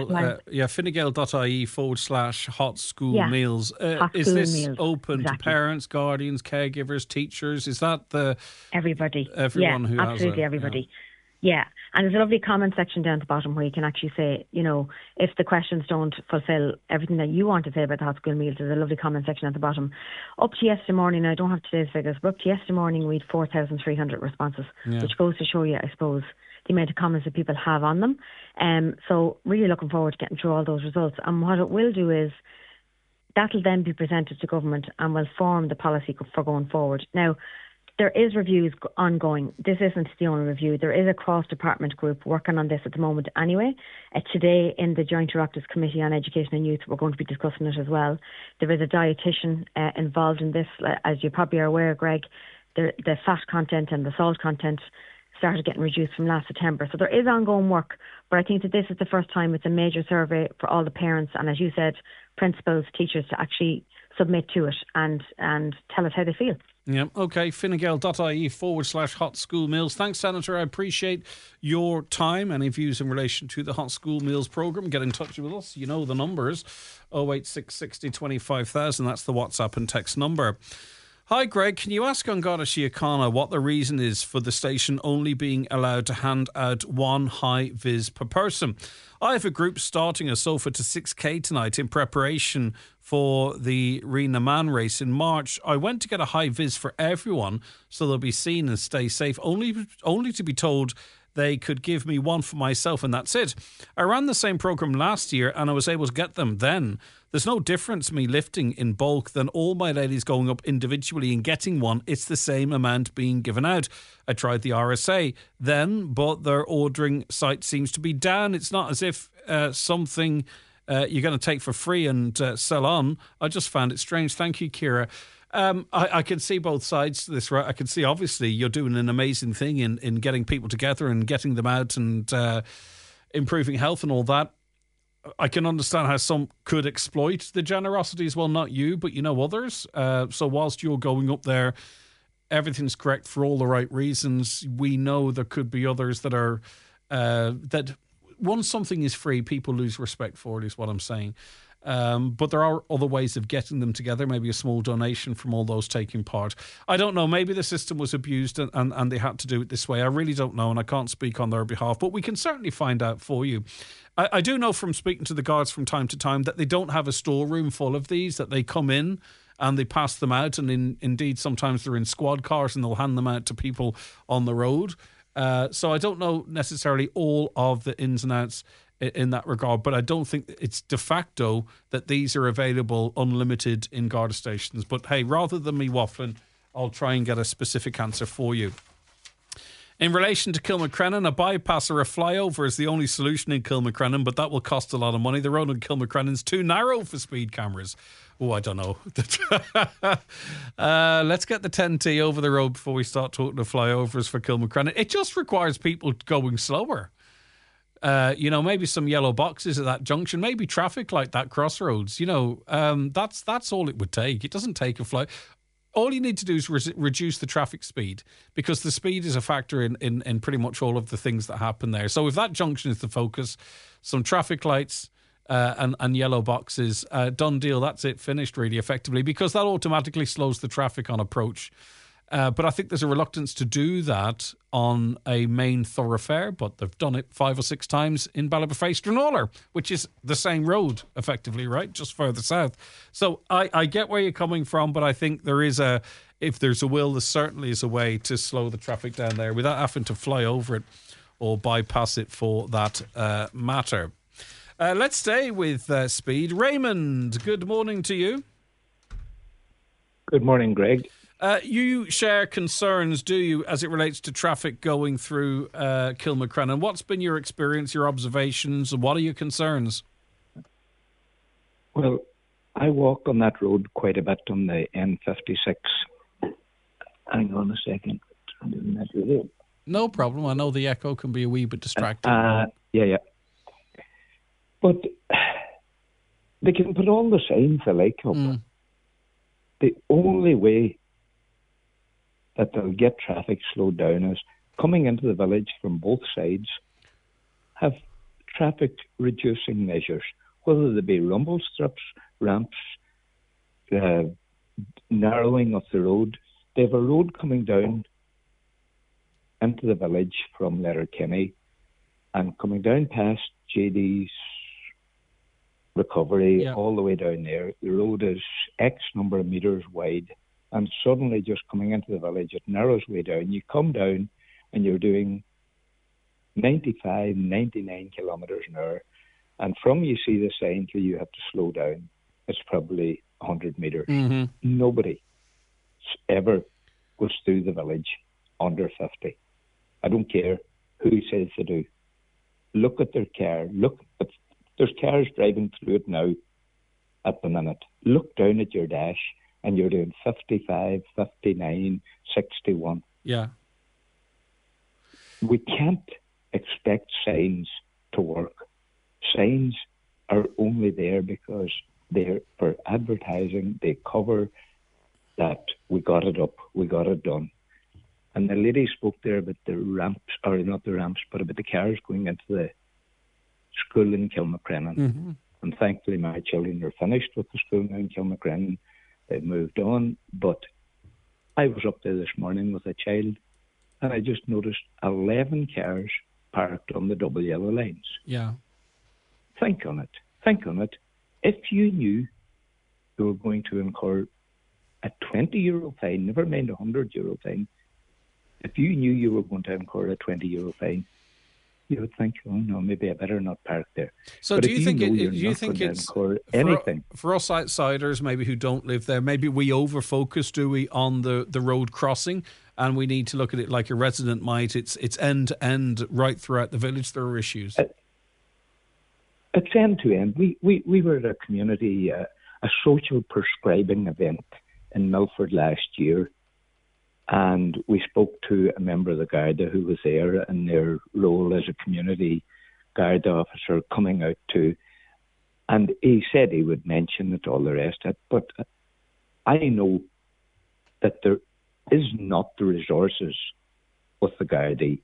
finnegale.ie/hot school meals. Is this open to parents, guardians, caregivers, teachers? Is that everybody? Everyone who has it? Absolutely everybody. Yeah, and there's a lovely comment section down at the bottom where you can actually say, you know, if the questions don't fulfil everything that you want to say about the hot school meals, there's a lovely comment section at the bottom. Up to yesterday morning, I don't have today's figures, but up to yesterday morning we had 4,300 responses, which goes to show you, I suppose, the amount of comments that people have on them. So really looking forward to getting through all those results. And what it will do is that'll then be presented to government and will form the policy for going forward. Now, there is reviews ongoing. This isn't the only review. There is a cross-department group working on this at the moment anyway. Today in the Joint Oireachtas Committee on Education and Youth, we're going to be discussing it as well. There is a dietitian involved in this. As you probably are aware, Greg, the fat content and the salt content started getting reduced from last September. So there is ongoing work, but I think that this is the first time it's a major survey for all the parents and, as you said, principals, teachers to actually submit to it and tell us how they feel. Yeah, OK, finnegale.ie/hot school meals. Thanks, Senator. I appreciate your time. Any views in relation to the Hot School Meals programme, get in touch with us. You know the numbers, 08660 25,000. That's the WhatsApp and text number. Hi, Greg. Can you ask An Garda Síochána what the reason is for the station only being allowed to hand out one high vis per person? I have a group starting a sofa to 6k tonight in preparation for the Rena Man race in March. I went to get a high vis for everyone so they'll be seen and stay safe, only to be told they could give me one for myself and that's it. I ran the same programme last year and I was able to get them then. There's no difference me lifting in bulk than all my ladies going up individually and getting one. It's the same amount being given out. I tried the RSA then, but their ordering site seems to be down. It's not as if something you're going to take for free and sell on. I just found it strange. Thank you, Kira. I can see both sides to this, right? I can see, obviously, you're doing an amazing thing in getting people together and getting them out and improving health and all that. I can understand how some could exploit the generosities. Well, not you, but others. So whilst you're going up there, everything's correct for all the right reasons. We know there could be others that are that once something is free, people lose respect for it, is what I'm saying. But there are other ways of getting them together, maybe a small donation from all those taking part. I don't know, maybe the system was abused and they had to do it this way. I really don't know, and I can't speak on their behalf, but we can certainly find out for you. I do know from speaking to the guards from time to time that they don't have a storeroom full of these, that they come in and they pass them out, and indeed sometimes they're in squad cars and they'll hand them out to people on the road. So I don't know necessarily all of the ins and outs in that regard, but I don't think it's de facto that these are available unlimited in Garda stations. But hey, rather than me waffling, I'll try and get a specific answer for you. In relation to Kilmacrennan, a bypass or a flyover is the only solution in Kilmacrennan, but that will cost a lot of money. The road in Kilmacrennan's too narrow for speed cameras. Oh, I don't know. Let's get the 10T over the road before we start talking to flyovers for Kilmacrennan. It just requires people going slower. Maybe some yellow boxes at that junction, maybe traffic like that crossroads. That's all it would take. It doesn't take a fly. All you need to do is reduce the traffic speed, because the speed is a factor in pretty much all of the things that happen there. So if that junction is the focus, some traffic lights and yellow boxes, done deal. That's it, finished really effectively, because that automatically slows the traffic on approach. But I think there's a reluctance to do that on a main thoroughfare, but they've done it 5 or 6 times in Ballybofey-Stranrawer, which is the same road, effectively, right? Just further south. So I get where you're coming from, but I think if there's a will, there certainly is a way to slow the traffic down there without having to fly over it or bypass it for that matter. Let's stay with speed. Raymond, good morning to you. Good morning, Greg. You share concerns, do you, as it relates to traffic going through Kilmacrennan? What's been your experience, your observations, and what are your concerns? Well, I walk on that road quite a bit on the N56. Hang on a second. I'm doing that video. No problem. I know the echo can be a wee bit distracting. Yeah. But they can put all the signs they like up. The only way that they'll get traffic slowed down is coming into the village from both sides, have traffic reducing measures, whether they be rumble strips, ramps, narrowing of the road. They have a road coming down into the village from Letterkenny and coming down past JD's recovery, all the way down there. The road is X number of metres wide, and suddenly just coming into the village, it narrows way down. You come down and you're doing 95, 99 kilometres an hour, and from you see the sign till you have to slow down, it's probably 100 metres. Mm-hmm. Nobody ever goes through the village under 50. I don't care who says they do. Look at their car. There's cars driving through it now at the minute. Look down at your dash and you're doing 55, 59, 61. Yeah. We can't expect signs to work. Signs are only there because they're for advertising. They cover that we got it up, we got it done. And the lady spoke there about the ramps, or not the ramps, but about the cars going into the school in Kilmacrennan. Mm-hmm. And thankfully my children are finished with the school now in Kilmacrennan. They've moved on. But I was up there this morning with a child and I just noticed 11 cars parked on the double yellow lines. Yeah. Think on it. If you knew you were going to incur a €20 fine, never mind €100 fine, if you knew you were going to incur a €20 fine, you would think, oh no, maybe I better not park there. So but do you think it's anything for us outsiders, maybe who don't live there, maybe we over focus, do we, on the road crossing, and we need to look at it like a resident might. It's end to end right throughout the village. There are issues. It's end to end. We were at a community, a social prescribing event in Milford last year. And we spoke to a member of the Garda who was there in their role as a community Garda officer coming out to And he said he would mention it, all the rest of it. But I know that there is not the resources with the Gardaí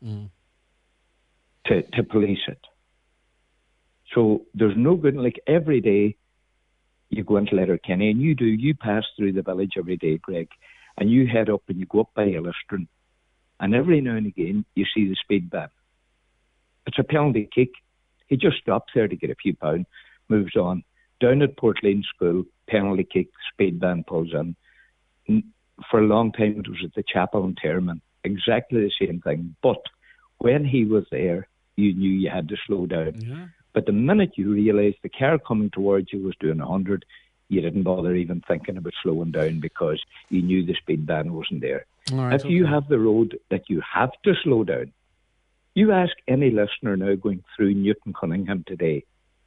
to police it. So there's no good, like every day you go into Letterkenny and you pass through the village every day, Greg, and you head up and you go up by Illistron, and every now and again you see the speed ban. It's a penalty kick. He just stops there to get a few pounds, moves on. Down at Portland School, penalty kick, speed ban pulls in. For a long time it was at the chapel in Terman. Exactly the same thing. But when he was there, you knew you had to slow down. Yeah. But the minute you realised the car coming towards you was doing 100, you didn't bother even thinking about slowing down because you knew the speed ban wasn't there. Right, if you have the road that you have to slow down, you ask any listener now going through Newton Cunningham today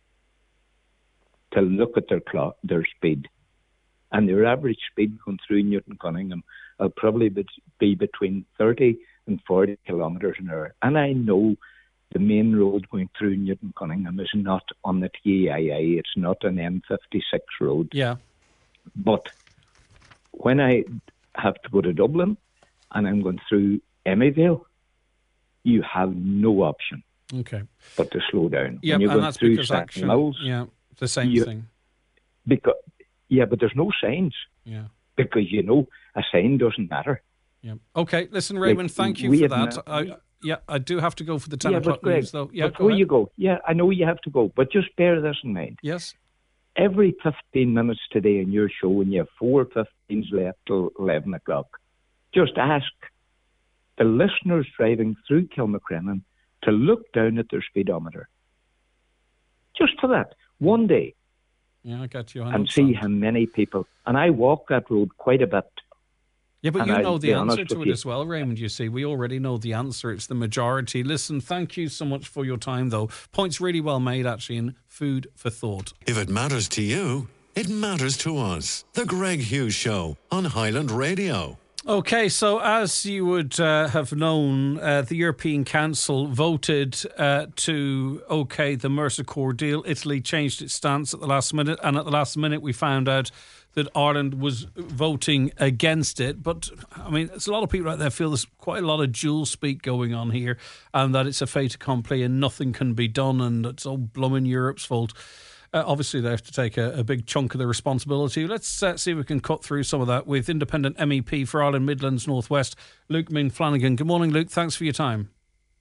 to look at their speed. And their average speed going through Newton Cunningham will probably be between 30 and 40 kilometres an hour. And I know the main road going through Newton Cunningham is not on the TII. It's not an M56 road. Yeah. But when I have to go to Dublin and I'm going through Emmyvale, you have no option but to slow down. Yeah, and that's because Action, the same thing. But there's no signs. Yeah. Because, a sign doesn't matter. Yeah. Okay, listen, Raymond, thank you for that. I do have to go for the 10 o'clock news, though. Yeah, before you go, I know you have to go, but just bear this in mind. Yes. Every 15 minutes today in your show, when you have 4 15s left till 11 o'clock, just ask the listeners driving through Kilmacrennan to look down at their speedometer. Just for that, one day. Yeah, I got you. And see how many people, and I walk that road quite a bit. Yeah, but you know the answer to it as well, Raymond, you see. We already know the answer. It's the majority. Listen, thank you so much for your time, though. Points really well made, actually, and food for thought. If it matters to you, it matters to us. The Greg Hughes Show on Highland Radio. Okay, so as you would have known, the European Council voted to OK the Mercosur deal. Italy changed its stance at the last minute, and at the last minute we found out that Ireland was voting against it. But, I mean, there's a lot of people out there feel there's quite a lot of dual speak going on here and that it's a fait accompli and nothing can be done and it's all blooming Europe's fault. Obviously, they have to take a big chunk of the responsibility. Let's see if we can cut through some of that with independent MEP for Ireland Midlands North West, Luke Flanagan. Good morning, Luke. Thanks for your time.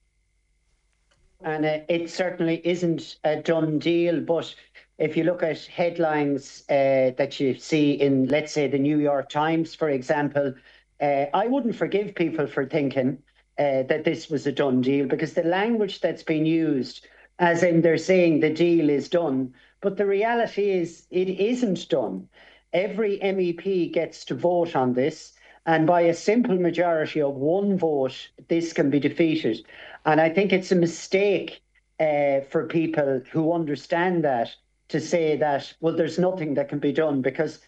And it certainly isn't a done deal, but if you look at headlines that you see in, let's say, the New York Times, for example, I wouldn't forgive people for thinking that this was a done deal, because the language that's been used, as in they're saying the deal is done, but the reality is it isn't done. Every MEP gets to vote on this, and by a simple majority of one vote, this can be defeated. And I think it's a mistake for people who understand that to say that, well, there's nothing that can be done, because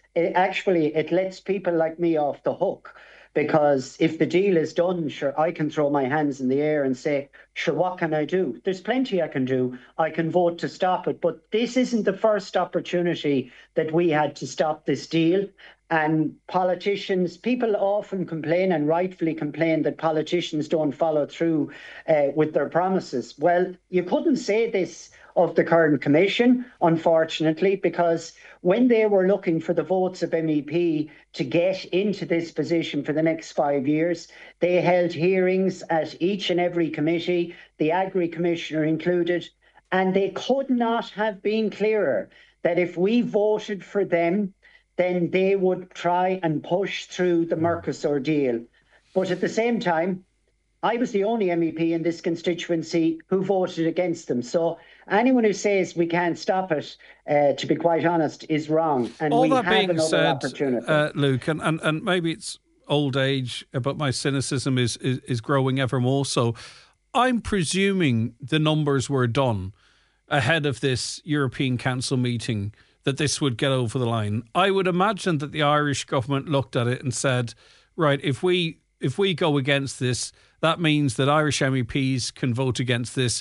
it lets people like me off the hook. Because if the deal is done, sure, I can throw my hands in the air and say, sure, what can I do? There's plenty I can do. I can vote to stop it. But this isn't the first opportunity that we had to stop this deal. And politicians, people often complain, and rightfully complain, that politicians don't follow through with their promises. Well, you couldn't say this of the current commission, unfortunately, because when they were looking for the votes of MEP to get into this position for the next 5 years, they held hearings at each and every committee, the Agri Commissioner included, and they could not have been clearer that if we voted for them, then they would try and push through the Mercosur deal. But at the same time, I was the only MEP in this constituency who voted against them. So anyone who says we can't stop it, to be quite honest, is wrong. And all we that have being another said, opportunity. Luke, and maybe it's old age, but my cynicism is growing ever more. So I'm presuming the numbers were done ahead of this European Council meeting that this would get over the line. I would imagine that the Irish government looked at it and said, right, if we go against this, that means that Irish MEPs can vote against this,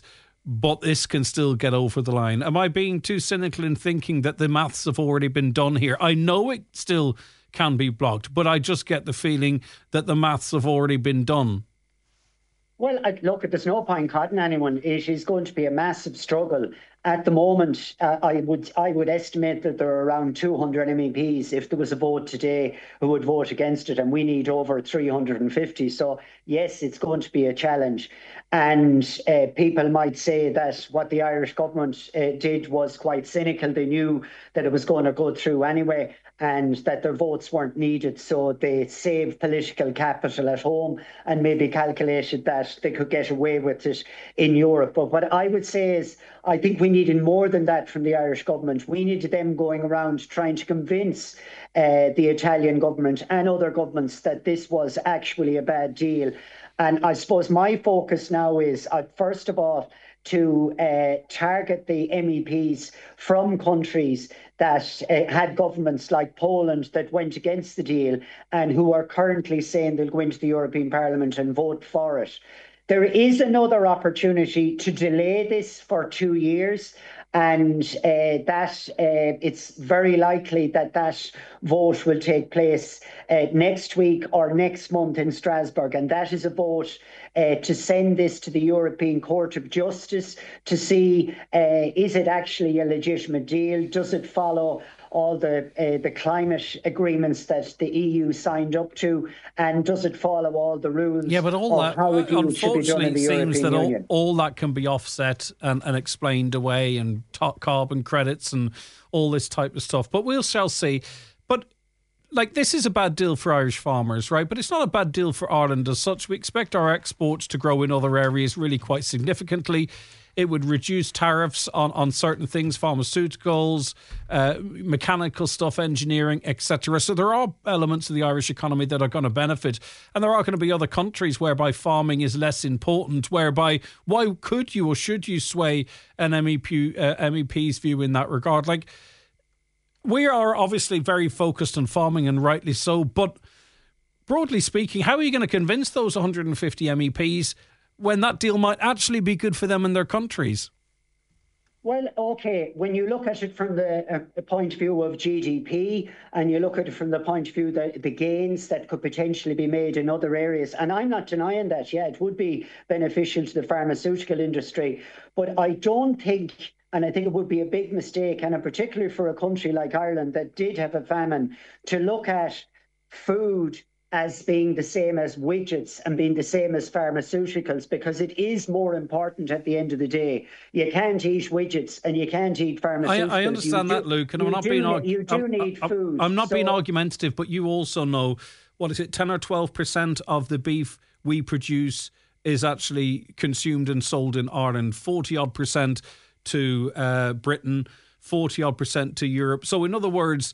but this can still get over the line. Am I being too cynical in thinking that the maths have already been done here? I know it still can be blocked, but I just get the feeling that the maths have already been done. Well, look, there's no point cotton anyone. It is going to be a massive struggle. At the moment, I would estimate that there are around 200 MEPs, if there was a vote today, who would vote against it, and we need over 350. So, yes, it's going to be a challenge. And people might say that what the Irish government did was quite cynical. They knew that it was going to go through anyway, and that their votes weren't needed, so they saved political capital at home and maybe calculated that they could get away with it in Europe. But what I would say is, I think we needed more than that from the Irish government. We needed them going around trying to convince the Italian government and other governments that this was actually a bad deal. And I suppose my focus now is, first of all, to target the MEPs from countries that had governments like Poland that went against the deal and who are currently saying they'll go into the European Parliament and vote for it. There is another opportunity to delay this for 2 years, and it's very likely that vote will take place next week or next month in Strasbourg, and that is a vote to send this to the European Court of Justice to see is it actually a legitimate deal? Does it follow all the climate agreements that the EU signed up to, and does it follow all the rules? Yeah, but all that, unfortunately, it seems that all that can be offset and explained away, and carbon credits and all this type of stuff. But we shall see. But this is a bad deal for Irish farmers, right? But it's not a bad deal for Ireland as such. We expect our exports to grow in other areas really quite significantly. It would reduce tariffs on certain things, pharmaceuticals, mechanical stuff, engineering, etc. So there are elements of the Irish economy that are going to benefit. And there are going to be other countries whereby farming is less important, whereby why could you or should you sway an MEP's view in that regard? We are obviously very focused on farming, and rightly so. But broadly speaking, how are you going to convince those 150 MEPs when that deal might actually be good for them and their countries? Well, OK, when you look at it from the point of view of GDP, and you look at it from the point of view that the gains that could potentially be made in other areas, and I'm not denying that, it would be beneficial to the pharmaceutical industry, but I don't think, and I think it would be a big mistake, and particularly for a country like Ireland that did have a famine, to look at food as being the same as widgets and being the same as pharmaceuticals, because it is more important at the end of the day. You can't eat widgets and you can't eat pharmaceuticals. I understand that, Luke, and I'm not being food. I'm not being argumentative, but you also know, 10 or 12% of the beef we produce is actually consumed and sold in Ireland, 40-odd% to Britain, 40-odd% to Europe. So in other words,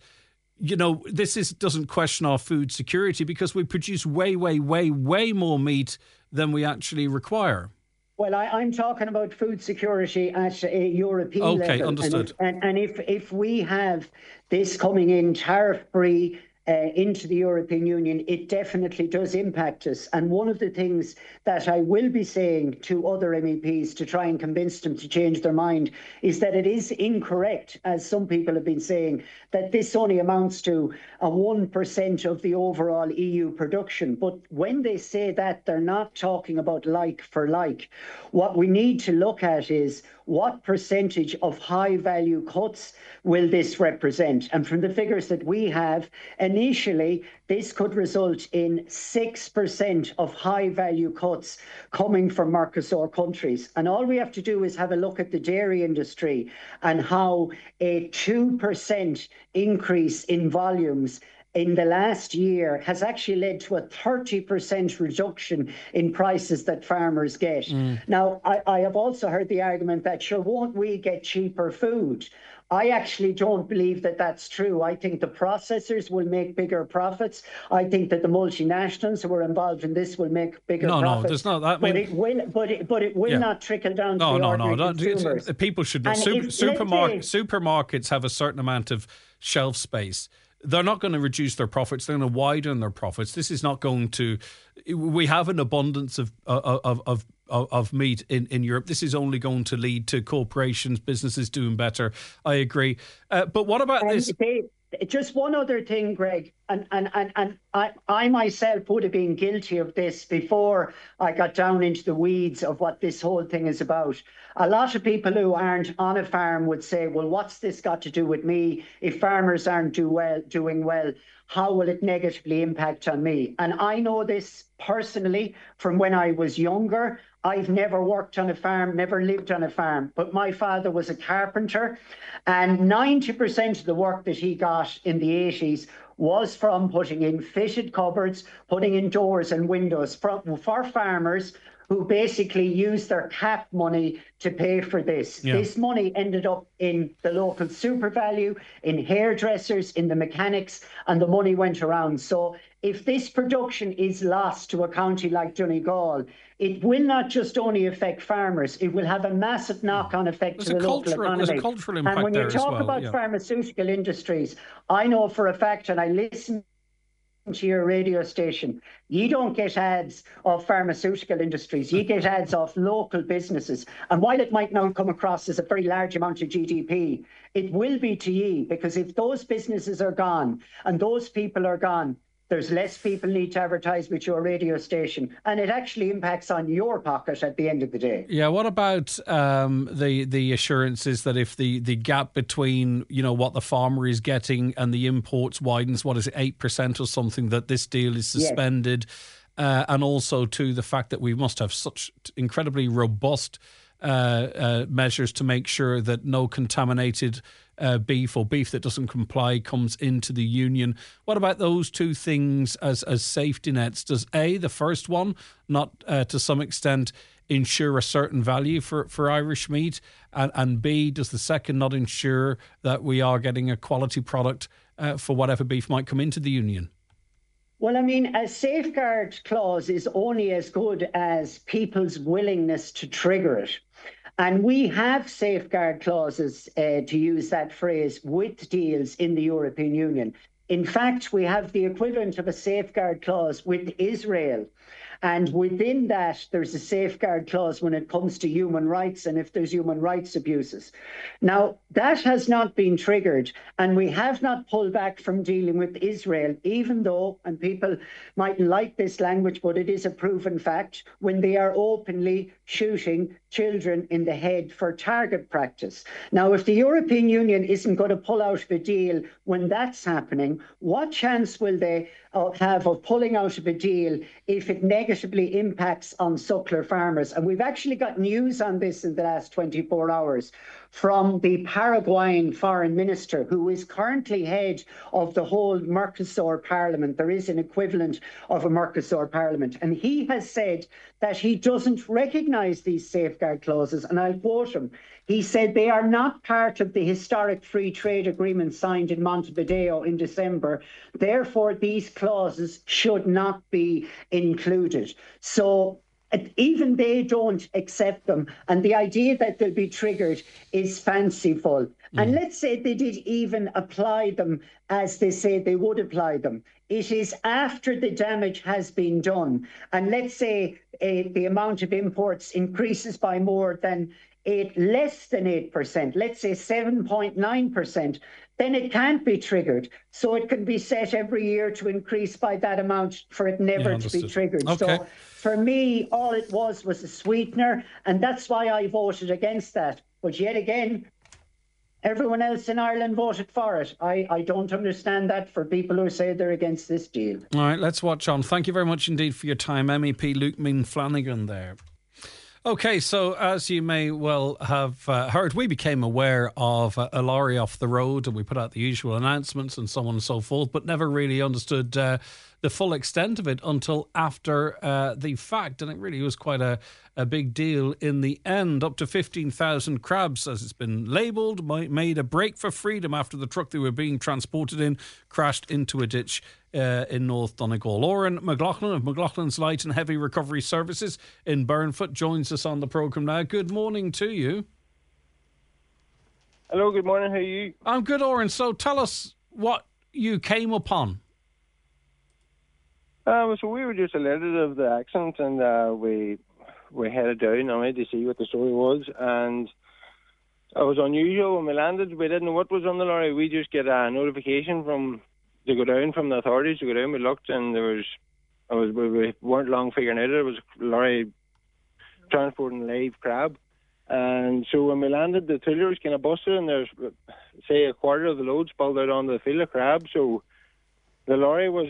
this doesn't question our food security, because we produce way, way, way, way more meat than we actually require. Well, I'm talking about food security at a European level. Okay, understood. And if we have this coming in tariff-free into the European Union, it definitely does impact us. And one of the things that I will be saying to other MEPs to try and convince them to change their mind is that it is incorrect, as some people have been saying, that this only amounts to a 1% of the overall EU production. But when they say that, they're not talking about like for like. What we need to look at is what percentage of high-value cuts will this represent? And from the figures that we have, initially, this could result in 6% of high-value cuts coming from Mercosur countries. And all we have to do is have a look at the dairy industry and how a 2% increase in volumes in the last year has actually led to a 30% reduction in prices that farmers get. Now, I have also heard the argument that, sure, won't we get cheaper food? I actually don't believe that that's true. I think the processors will make bigger profits. I think that the multinationals who are involved in this will make bigger profits. No, there's not that. But it will not trickle down to the ordinary consumers. People should know. Supermarkets have a certain amount of shelf space. They're not going to reduce their profits. They're going to widen their profits. This is not going to. We have an abundance of of meat in Europe. This is only going to lead to corporations, businesses doing better. I agree. But what about this? Just one other thing, Greg, and I myself would have been guilty of this before I got down into the weeds of what this whole thing is about. A lot of people who aren't on a farm would say, well, what's this got to do with me? If farmers aren't doing well, how will it negatively impact on me? And I know this personally from when I was younger. I've never worked on a farm, never lived on a farm, but my father was a carpenter, and 90% of the work that he got in the 80s was from putting in fitted cupboards, putting in doors and windows for farmers who basically used their cap money to pay for this. Yeah. This money ended up in the local SuperValu, in hairdressers, in the mechanics, and the money went around. So if this production is lost to a county like Donegal, it will not just only affect farmers, it will have a massive knock-on effect to the local economy. There's a cultural impact. And when you talk about pharmaceutical industries, I know for a fact, and I listen to your radio station, you don't get ads of pharmaceutical industries, you get ads of local businesses. And while it might not come across as a very large amount of GDP, it will be to you, because if those businesses are gone and those people are gone, there's less people need to advertise with your radio station, and it actually impacts on your pocket at the end of the day. Yeah, what about the assurances that if the gap between, what the farmer is getting and the imports widens, what is it, 8% or something, that this deal is suspended? Yes. And also to the fact that we must have such incredibly robust measures to make sure that no contaminated beef or beef that doesn't comply comes into the union. What about those two things as safety nets? Does the first one not to some extent ensure a certain value for Irish meat, and B, does the second not ensure that we are getting a quality product for whatever beef might come into the union? Well, I mean, a safeguard clause is only as good as people's willingness to trigger it. And we have safeguard clauses, to use that phrase, with deals in the European Union. In fact, we have the equivalent of a safeguard clause with Israel. And within that, there's a safeguard clause when it comes to human rights and if there's human rights abuses. Now, that has not been triggered, and we have not pulled back from dealing with Israel, even though, and people mightn't like this language, but it is a proven fact, when they are openly shooting children in the head for target practice. Now, if the European Union isn't going to pull out of a deal when that's happening, what chance will they have of pulling out of a deal if it negatively impacts on suckler farmers? And we've actually got news on this in the last 24 hours from the Paraguayan foreign minister, who is currently head of the whole Mercosur parliament. There is an equivalent of a Mercosur parliament. And he has said that he doesn't recognise these safeguard clauses. And I'll quote him. He said they are not part of the historic free trade agreement signed in Montevideo in December. Therefore, these clauses should not be included. So even they don't accept them. And the idea that they'll be triggered is fanciful. And let's say they did even apply them as they say they would apply them. It is after the damage has been done. And let's say the amount of imports increases by more than less than 8%, let's say 7.9%, then it can't be triggered. So it can be set every year to increase by that amount for it never to be triggered. Okay. So for me, all it was a sweetener, and that's why I voted against that. But yet again, everyone else in Ireland voted for it. I don't understand that for people who say they're against this deal. All right, let's watch on. Thank you very much indeed for your time, MEP Luke Flanagan there. Okay, so as you may well have heard, we became aware of a lorry off the road, and we put out the usual announcements and so on and so forth, but never really understood the full extent of it until after the fact. And it really was quite a big deal in the end. Up to 15,000 crabs, as it's been labelled, made a break for freedom after the truck they were being transported in crashed into a ditch in North Donegal. Oren McLaughlin of McLaughlin's Light and Heavy Recovery Services in Burnfoot joins us on the programme now. Good morning to you. Hello, good morning. How are you? I'm good, Oren. So tell us what you came upon. So we were just alerted of the accident, and we we headed down to see what the story was, and it was unusual. When we landed, we didn't know what was on the lorry. We just get a notification from the authorities to go down. We looked, and we weren't long figuring it out. It was a lorry transporting live crab. And so when we landed, the trailer was kind of busted, and there's, say, a quarter of the load spilled out onto the field of crab. So the lorry was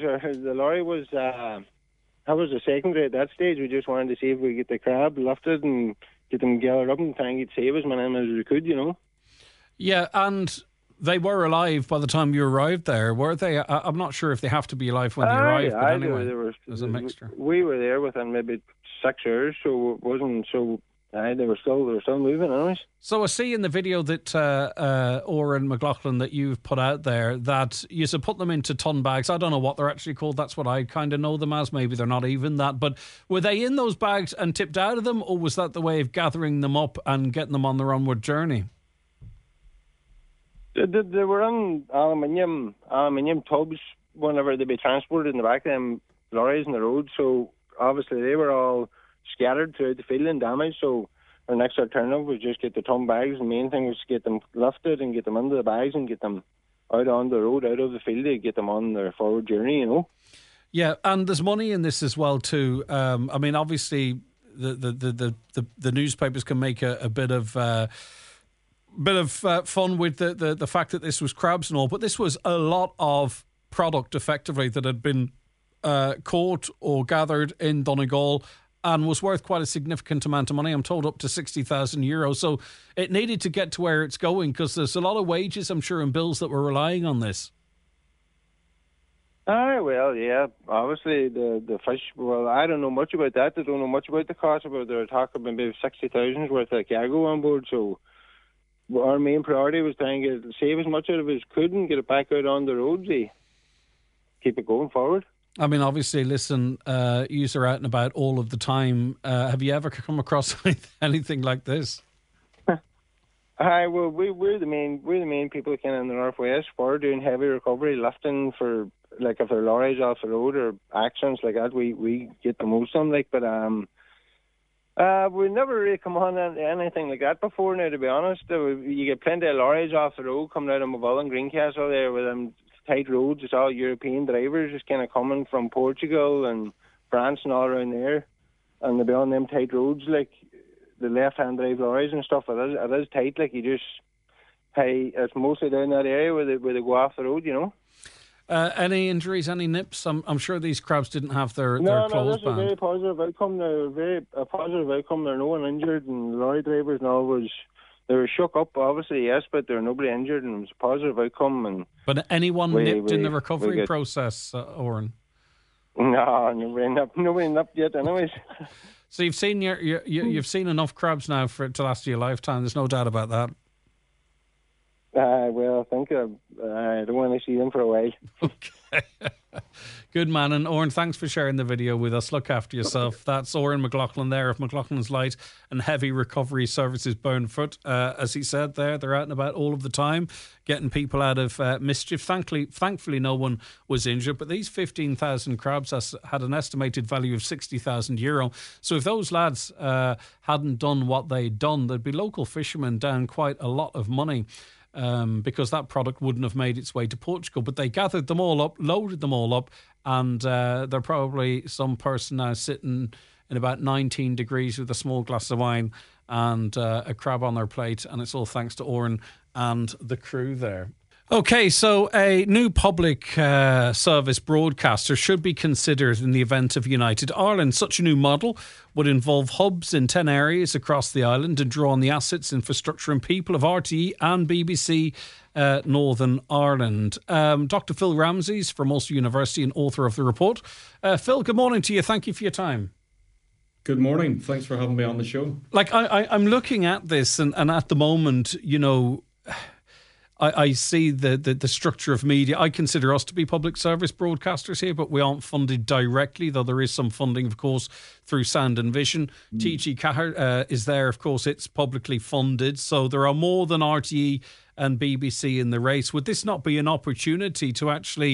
that was a secondary at that stage. We just wanted to see if we could get the crab lifted and get them gathered up and try and get save as many as we could, you know. Yeah, and they were alive by the time you arrived there, were they? I'm not sure if they have to be alive when they arrived, but anyway, there's a mixture. We were there within maybe 6 hours, so it wasn't so... they were still moving, anyways. So I see in the video that Oren McLaughlin that you've put out there that you should put them into ton bags. I don't know what they're actually called. That's what I kind of know them as. Maybe they're not even that. But were they in those bags and tipped out of them, or was that the way of gathering them up and getting them on their onward journey? They were in aluminium tubs whenever they'd be transported in the back of them lorries on the road. So obviously they were all scattered throughout the field and damaged, so our next alternative was just get the ton bags. The main thing was to get them lifted and get them into the bags and get them out on the road, out of the field, to get them on their forward journey, you know. Yeah, and there's money in this as well too. I mean, obviously the newspapers can make a bit of fun with the fact that this was crabs and all, but this was a lot of product effectively that had been caught or gathered in Donegal and was worth quite a significant amount of money. I'm told up to €60,000. So it needed to get to where it's going, because there's a lot of wages, I'm sure, and bills that were relying on this. Well, yeah. Obviously, the fish, well, I don't know much about that. I don't know much about the cost, but they're talking maybe 60,000 worth of cargo on board. So our main priority was trying to save as much out of it as could and get it back out on the roads, keep it going forward. I mean, obviously, listen, you're out and about all of the time. Have you ever come across anything like this? Well, we're the main people kind of in the northwest for doing heavy recovery, lifting for, like, if there are lorries off the road or accidents like that, we get the most of them. Like, but we never really come on anything like that before. Now, to be honest, you get plenty of lorries off the road coming out of Moville and Greencastle there with them tight roads. It's all European drivers just kind of coming from Portugal and France and all around there, and they'll be on them tight roads, like the left-hand drive lorries and stuff. It is tight, like you just pay. It's mostly down that area where they go off the road, you know. Any injuries, any nips? I'm sure these crabs didn't have their clothes banned. No, that's a very positive outcome. A positive outcome. There's no one injured, and the lorry drivers and all they were shook up, obviously, yes, but there were nobody injured, and it was a positive outcome. But anyone nipped in the recovery process, Oren? No, nobody nipped yet, anyways. So you've seen you've seen enough crabs now for it to last you a lifetime. There's no doubt about that. Well, I think I don't want to see them for a while. Okay. Good man. And Oren, thanks for sharing the video with us. Look after yourself. That's Oren McLaughlin there of McLaughlin's Light and Heavy Recovery Services, Burnfoot. As he said there, they're out and about all of the time, getting people out of mischief. Thankfully, no one was injured. But these 15,000 crabs had an estimated value of €60,000. So if those lads hadn't done what they'd done, there'd be local fishermen down quite a lot of money. Because that product wouldn't have made its way to Portugal. But they gathered them all up, loaded them all up, and they're probably some person now sitting in about 19 degrees with a small glass of wine and a crab on their plate, and it's all thanks to Oren and the crew there. Okay, so a new public service broadcaster should be considered in the event of United Ireland. Such a new model would involve hubs in 10 areas across the island and draw on the assets, infrastructure and people of RTE and BBC Northern Ireland. Dr. Phil Ramses from Ulster University and author of the report. Phil, good morning to you. Thank you for your time. Good morning. Thanks for having me on the show. Like, I'm looking at this and at the moment, you know, I see the structure of media. I consider us to be public service broadcasters here, but we aren't funded directly, though there is some funding, of course, through Sound and Vision. TG Cahir is there, of course, it's publicly funded. So there are more than RTE and BBC in the race. Would this not be an opportunity to actually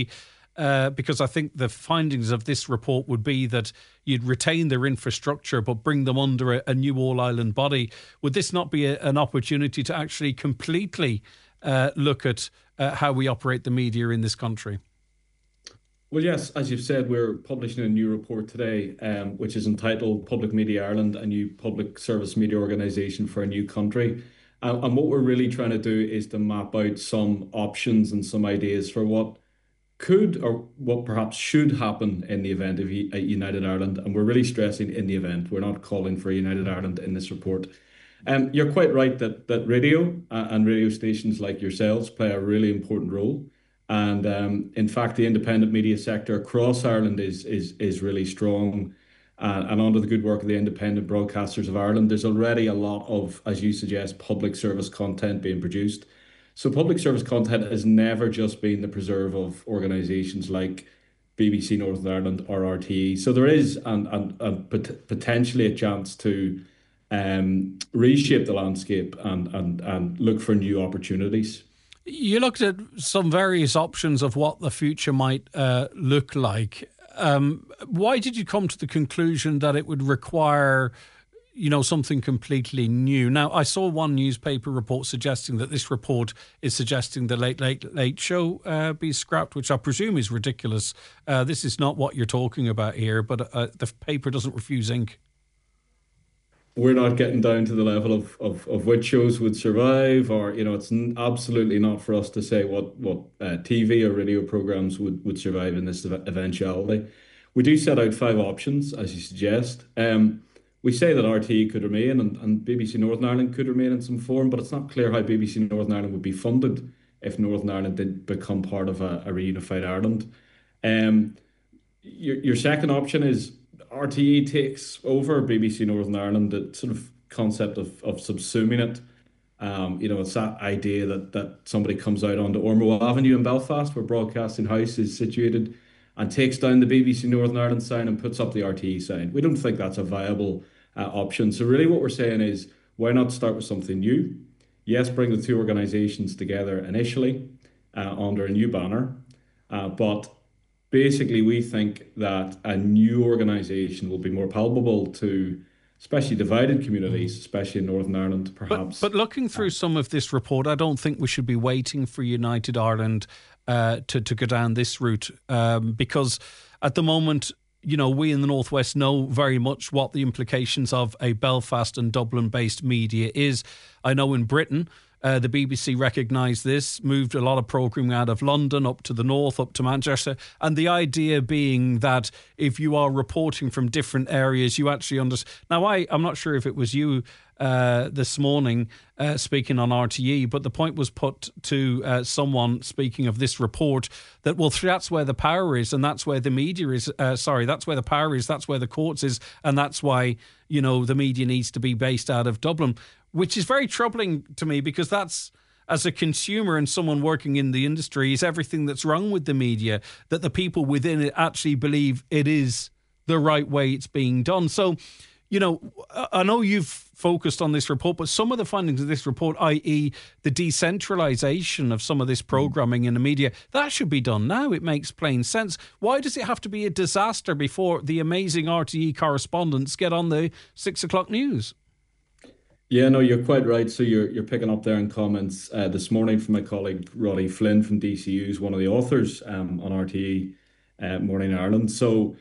because I think the findings of this report would be that you'd retain their infrastructure but bring them under a new all-island body. Would this not be an opportunity to actually completely look at how we operate the media in this country? Well, yes, as you've said, we're publishing a new report today, which is entitled Public Media Ireland, a new public service media organisation for a new country. And what we're really trying to do is to map out some options and some ideas for what could or what perhaps should happen in the event of a United Ireland. And we're really stressing in the event. We're not calling for a United Ireland in this report. You're quite right that radio and radio stations like yourselves play a really important role. And in fact, the independent media sector across Ireland is really strong. And under the good work of the Independent Broadcasters of Ireland, there's already a lot of, as you suggest, public service content being produced. So public service content has never just been the preserve of organisations like BBC Northern Ireland or RTE. So there is potentially a chance to reshape the landscape and look for new opportunities. You looked at some various options of what the future might look like. Why did you come to the conclusion that it would require, something completely new? Now, I saw one newspaper report suggesting that this report is suggesting the Late Show be scrapped, which I presume is ridiculous. This is not what you're talking about here, but the paper doesn't refuse ink. We're not getting down to the level of which shows would survive, or it's absolutely not for us to say what TV or radio programs would survive in this eventuality. We do set out 5 options, as you suggest. We say that RTE could remain and BBC Northern Ireland could remain in some form, but it's not clear how BBC Northern Ireland would be funded if Northern Ireland did become part of a reunified Ireland. Your second option is RTE takes over BBC Northern Ireland, the sort of concept of subsuming it. It's that idea that somebody comes out onto Ormeau Avenue in Belfast, where Broadcasting House is situated, and takes down the BBC Northern Ireland sign and puts up the RTE sign. We don't think that's a viable option. So really what we're saying is, why not start with something new? Yes, bring the two organisations together initially under a new banner, but basically, we think that a new organisation will be more palpable to especially divided communities, especially in Northern Ireland, perhaps. But looking through some of this report, I don't think we should be waiting for United Ireland to go down this route, because at the moment, we in the Northwest know very much what the implications of a Belfast and Dublin-based media is. I know in Britain, the BBC recognised this, moved a lot of programming out of London up to the north, up to Manchester. And the idea being that if you are reporting from different areas, you actually understand. Now, I'm not sure if it was you this morning speaking on RTE, but the point was put to someone speaking of this report that, well, that's where the power is, and that's where the media is. That's where the power is, that's where the courts is, and that's why, the media needs to be based out of Dublin. Which is very troubling to me, because that's, as a consumer and someone working in the industry, is everything that's wrong with the media, that the people within it actually believe it is the right way it's being done. So, I know you've focused on this report, but some of the findings of this report, i.e. the decentralisation of some of this programming in the media, that should be done now. It makes plain sense. Why does it have to be a disaster before the amazing RTE correspondents get on the 6 o'clock news? Yeah, no, you're quite right. So you're picking up there in comments this morning from my colleague Roddy Flynn from DCU, who's one of the authors on RTE Morning Ireland. So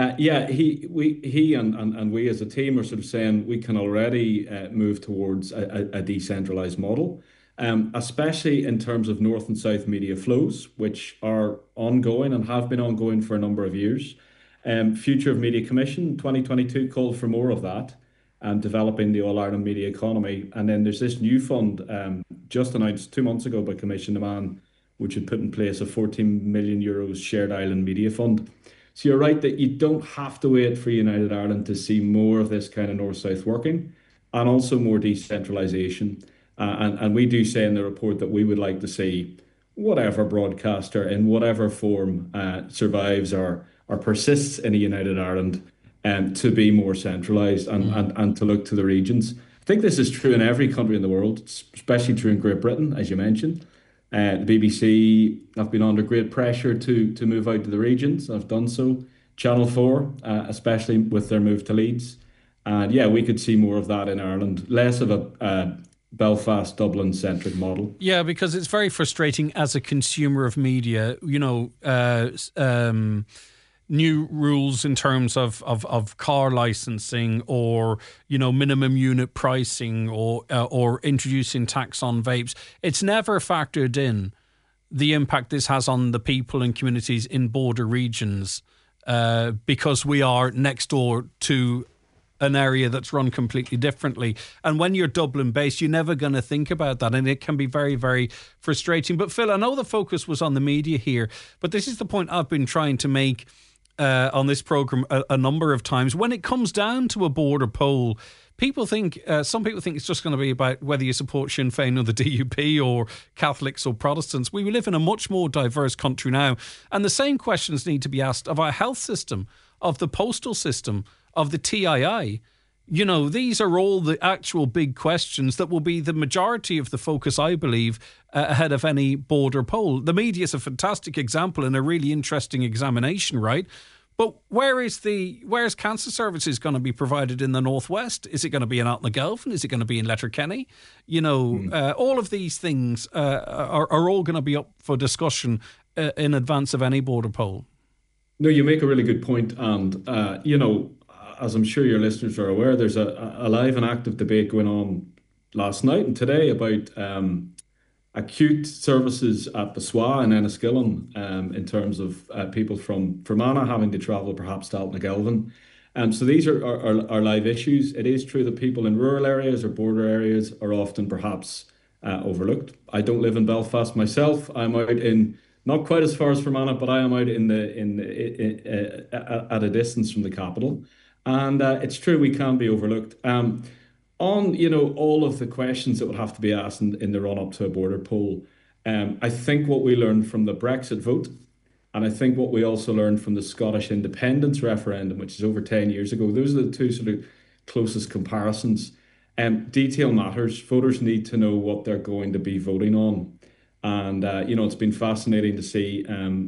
he and we as a team are sort of saying we can already move towards a decentralised model, especially in terms of north and south media flows, which are ongoing and have been ongoing for a number of years. Future of Media Commission 2022 called for more of that. Developing the All-Ireland media economy. And then there's this new fund just announced 2 months ago by Commission Demand, which would put in place a €14 million shared island media fund. So you're right that you don't have to wait for United Ireland to see more of this kind of north-south working, and also more decentralisation. And we do say in the report that we would like to see whatever broadcaster in whatever form survives or persists in a United Ireland to be more centralised and to look to the regions. I think this is true in every country in the world, especially true in Great Britain, as you mentioned. The BBC have been under great pressure to move out to the regions. I've done so. Channel 4, especially with their move to Leeds. And yeah, we could see more of that in Ireland. Less of a Belfast, Dublin-centric model. Yeah, because it's very frustrating as a consumer of media, new rules in terms of car licensing or, minimum unit pricing or introducing tax on vapes. It's never factored in the impact this has on the people and communities in border regions because we are next door to an area that's run completely differently. And when you're Dublin based, you're never going to think about that. And it can be very, very frustrating. But Phil, I know the focus was on the media here, but this is the point I've been trying to make on this programme a number of times. When it comes down to a border poll, some people think it's just going to be about whether you support Sinn Féin or the DUP or Catholics or Protestants. We live in a much more diverse country now. And the same questions need to be asked of our health system, of the postal system, of the TII. These are all the actual big questions that will be the majority of the focus, I believe, ahead of any border poll. The media is a fantastic example and a really interesting examination, right? But where's cancer services going to be provided in the Northwest? Is it going to be in Altnagelvin? Is it going to be in Letterkenny? All of these things are all going to be up for discussion in advance of any border poll. No, you make a really good point. And, as I'm sure your listeners are aware, there's a live and active debate going on last night and today about acute services at the SWA in Enniskillen in terms of people from Fermanagh having to travel perhaps to Altnagelvin. So these are live issues. It is true that people in rural areas or border areas are often perhaps overlooked. I don't live in Belfast myself. I'm out in not quite as far as Fermanagh, but I am out at a distance from the capital. And it's true we can be overlooked. On all of the questions that would have to be asked in the run-up to a border poll, I think what we learned from the Brexit vote, and I think what we also learned from the Scottish independence referendum, which is over 10 years ago, those are the two sort of closest comparisons. Detail matters. Voters need to know what they're going to be voting on. And, it's been fascinating to see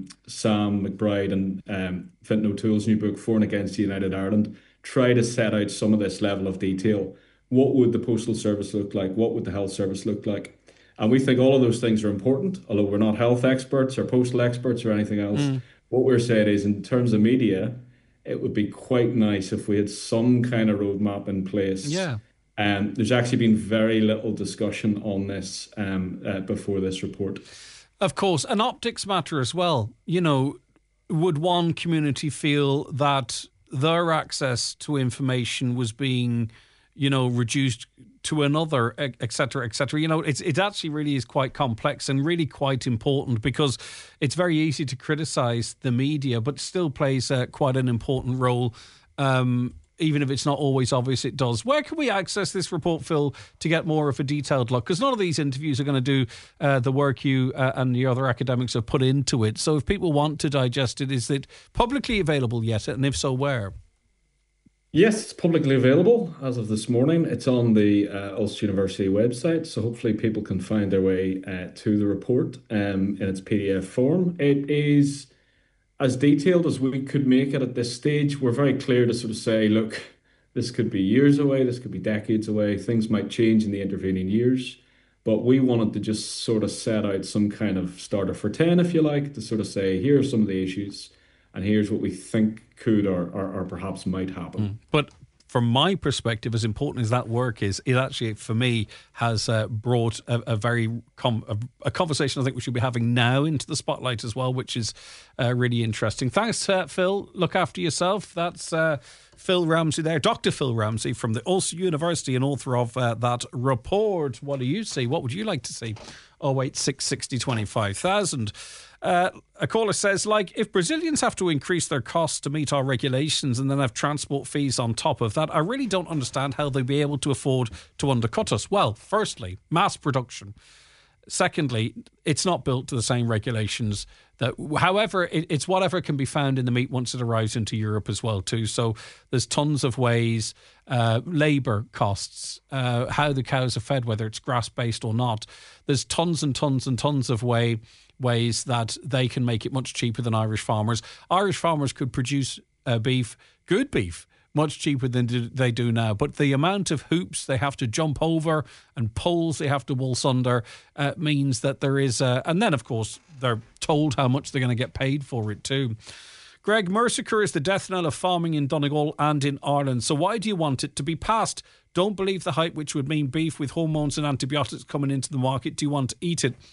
Sam McBride and Fintan O'Toole's new book, For and Against United Ireland, try to set out some of this level of detail. What would the postal service look like? What would the health service look like? And we think all of those things are important, although we're not health experts or postal experts or anything else. What we're saying is, in terms of media, it would be quite nice if we had some kind of roadmap in place. Yeah. There's actually been very little discussion on this before this report. Of course, and optics matter as well. Would one community feel that their access to information was being, reduced to another, et cetera, et cetera? It actually really is quite complex and really quite important because it's very easy to criticise the media, but still plays quite an important role. Even if it's not always obvious, it does. Where can we access this report, Phil, to get more of a detailed look? Because none of these interviews are going to do the work you and the other academics have put into it. So if people want to digest it, is it publicly available yet? And if so, where? Yes, it's publicly available as of this morning. It's on the Ulster University website, so hopefully people can find their way to the report in its PDF form. It is as detailed as we could make it at this stage. We're very clear to sort of say, look, this could be years away, this could be decades away, things might change in the intervening years, but we wanted to just sort of set out some kind of starter for 10, if you like, to sort of say, here are some of the issues, and here's what we think could or perhaps might happen. But from my perspective, as important as that work is, it actually, for me, has brought a conversation I think we should be having now into the spotlight as well, which is really interesting. Thanks, Phil. Look after yourself. That's Phil Ramsey there, Dr. Phil Ramsey from the Ulster University and author of that report. What do you see? What would you like to see? 086 60 25,000. A caller says, if Brazilians have to increase their costs to meet our regulations and then have transport fees on top of that, I really don't understand how they'll be able to afford to undercut us. Well, firstly, mass production. Secondly, it's not built to the same regulations that, however, it's whatever can be found in the meat once it arrives into Europe as well too. So there's tons of ways, labour costs, how the cows are fed, whether it's grass-based or not. There's tons and tons and tons of ways that they can make it much cheaper than Irish farmers. Irish farmers could produce good beef, much cheaper than they do now. But the amount of hoops they have to jump over and poles they have to waltz under means that there is... and then, of course, they're told how much they're going to get paid for it too. Greg, Merciker is the death knell of farming in Donegal and in Ireland. So why do you want it to be passed? Don't believe the hype, which would mean beef with hormones and antibiotics coming into the market. Do you want to eat it?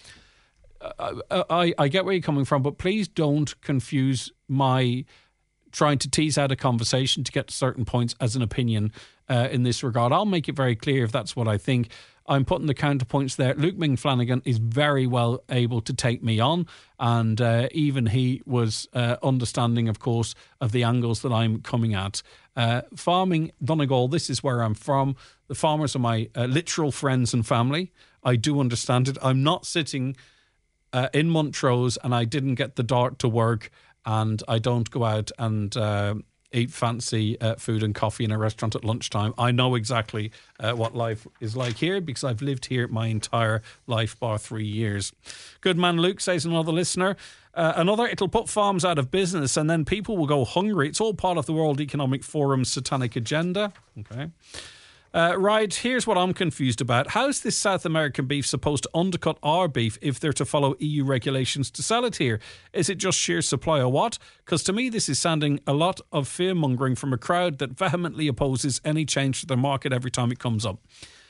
I get where you're coming from, but please don't confuse my trying to tease out a conversation to get to certain points as an opinion in this regard. I'll make it very clear if that's what I think. I'm putting the counterpoints there. Luke Ming-Flanagan is very well able to take me on, and even he was understanding, of course, of the angles that I'm coming at. Farming, Donegal, this is where I'm from. The farmers are my literal friends and family. I do understand it. I'm not sitting in Montrose and I didn't get the dart to work, and I don't go out and eat fancy food and coffee in a restaurant at lunchtime. I know exactly what life is like here because I've lived here my entire life, bar 3 years. Good man Luke, says another listener. It'll put farms out of business and then people will go hungry. It's all part of the World Economic Forum's satanic agenda. Okay. Right, here's what I'm confused about. How's this South American beef supposed to undercut our beef if they're to follow EU regulations to sell it here? Is it just sheer supply or what? Because to me, this is sounding a lot of fear-mongering from a crowd that vehemently opposes any change to their market every time it comes up.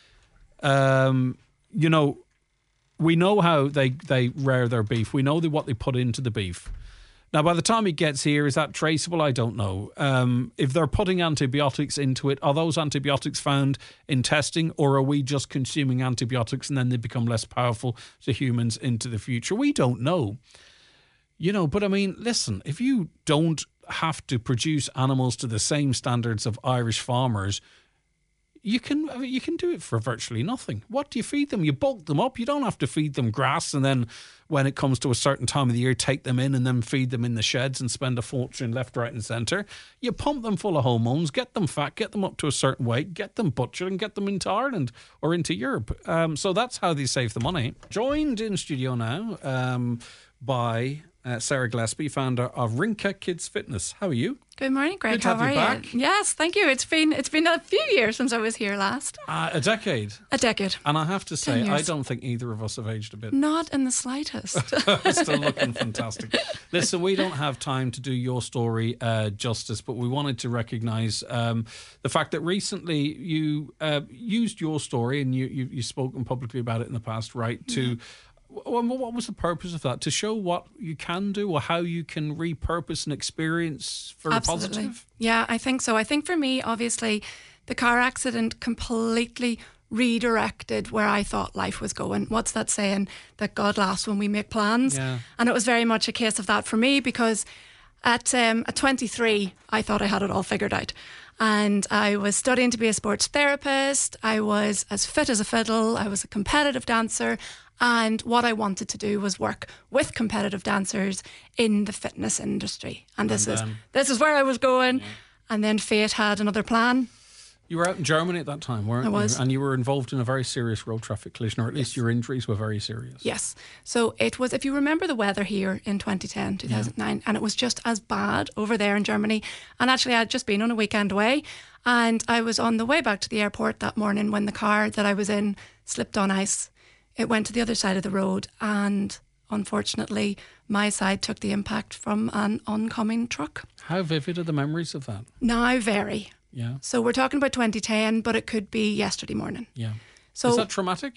We know how they rear their beef. We know what they put into the beef. Now, by the time it gets here, is that traceable? I don't know. If they're putting antibiotics into it, are those antibiotics found in testing, or are we just consuming antibiotics and then they become less powerful to humans into the future? We don't know. But I mean, listen, if you don't have to produce animals to the same standards of Irish farmers, you can do it for virtually nothing. What do you feed them? You bulk them up. You don't have to feed them grass and then when it comes to a certain time of the year, take them in and then feed them in the sheds and spend a fortune left, right and centre. You pump them full of hormones, get them fat, get them up to a certain weight, get them butchered and get them into Ireland or into Europe. So that's how they save the money. Joined in studio now by Sarah Gillespie, founder of Rinka Kids Fitness. How are you? Good morning, Greg. Good to have you back. Yes, thank you. It's been a few years since I was here last. A decade. A decade. And I have to say, I don't think either of us have aged a bit. Not in the slightest. Still looking fantastic. Listen, we don't have time to do your story justice, but we wanted to recognise the fact that recently you used your story, and you've spoken publicly about it in the past, right, to... What was the purpose of that? To show what you can do or how you can repurpose an experience for Absolutely. A positive? Yeah, I think so. I think for me, obviously, the car accident completely redirected where I thought life was going. What's that saying? That God laughs when we make plans. Yeah. And it was very much a case of that for me because at 23, I thought I had it all figured out. And I was studying to be a sports therapist. I was as fit as a fiddle. I was a competitive dancer. And what I wanted to do was work with competitive dancers in the fitness industry. And this is where I was going. Yeah. And then fate had another plan. You were out in Germany at that time, weren't you? I was. And you were involved in a very serious road traffic collision, or at least your injuries were very serious. Yes. So it was, if you remember the weather here in 2010, 2009, and it was just as bad over there in Germany. And actually, I'd just been on a weekend away. And I was on the way back to the airport that morning when the car that I was in slipped on ice. It went to the other side of the road, and unfortunately, my side took the impact from an oncoming truck. How vivid are the memories of that? Now, very. Yeah. So we're talking about 2010, but it could be yesterday morning. Yeah. So is that traumatic?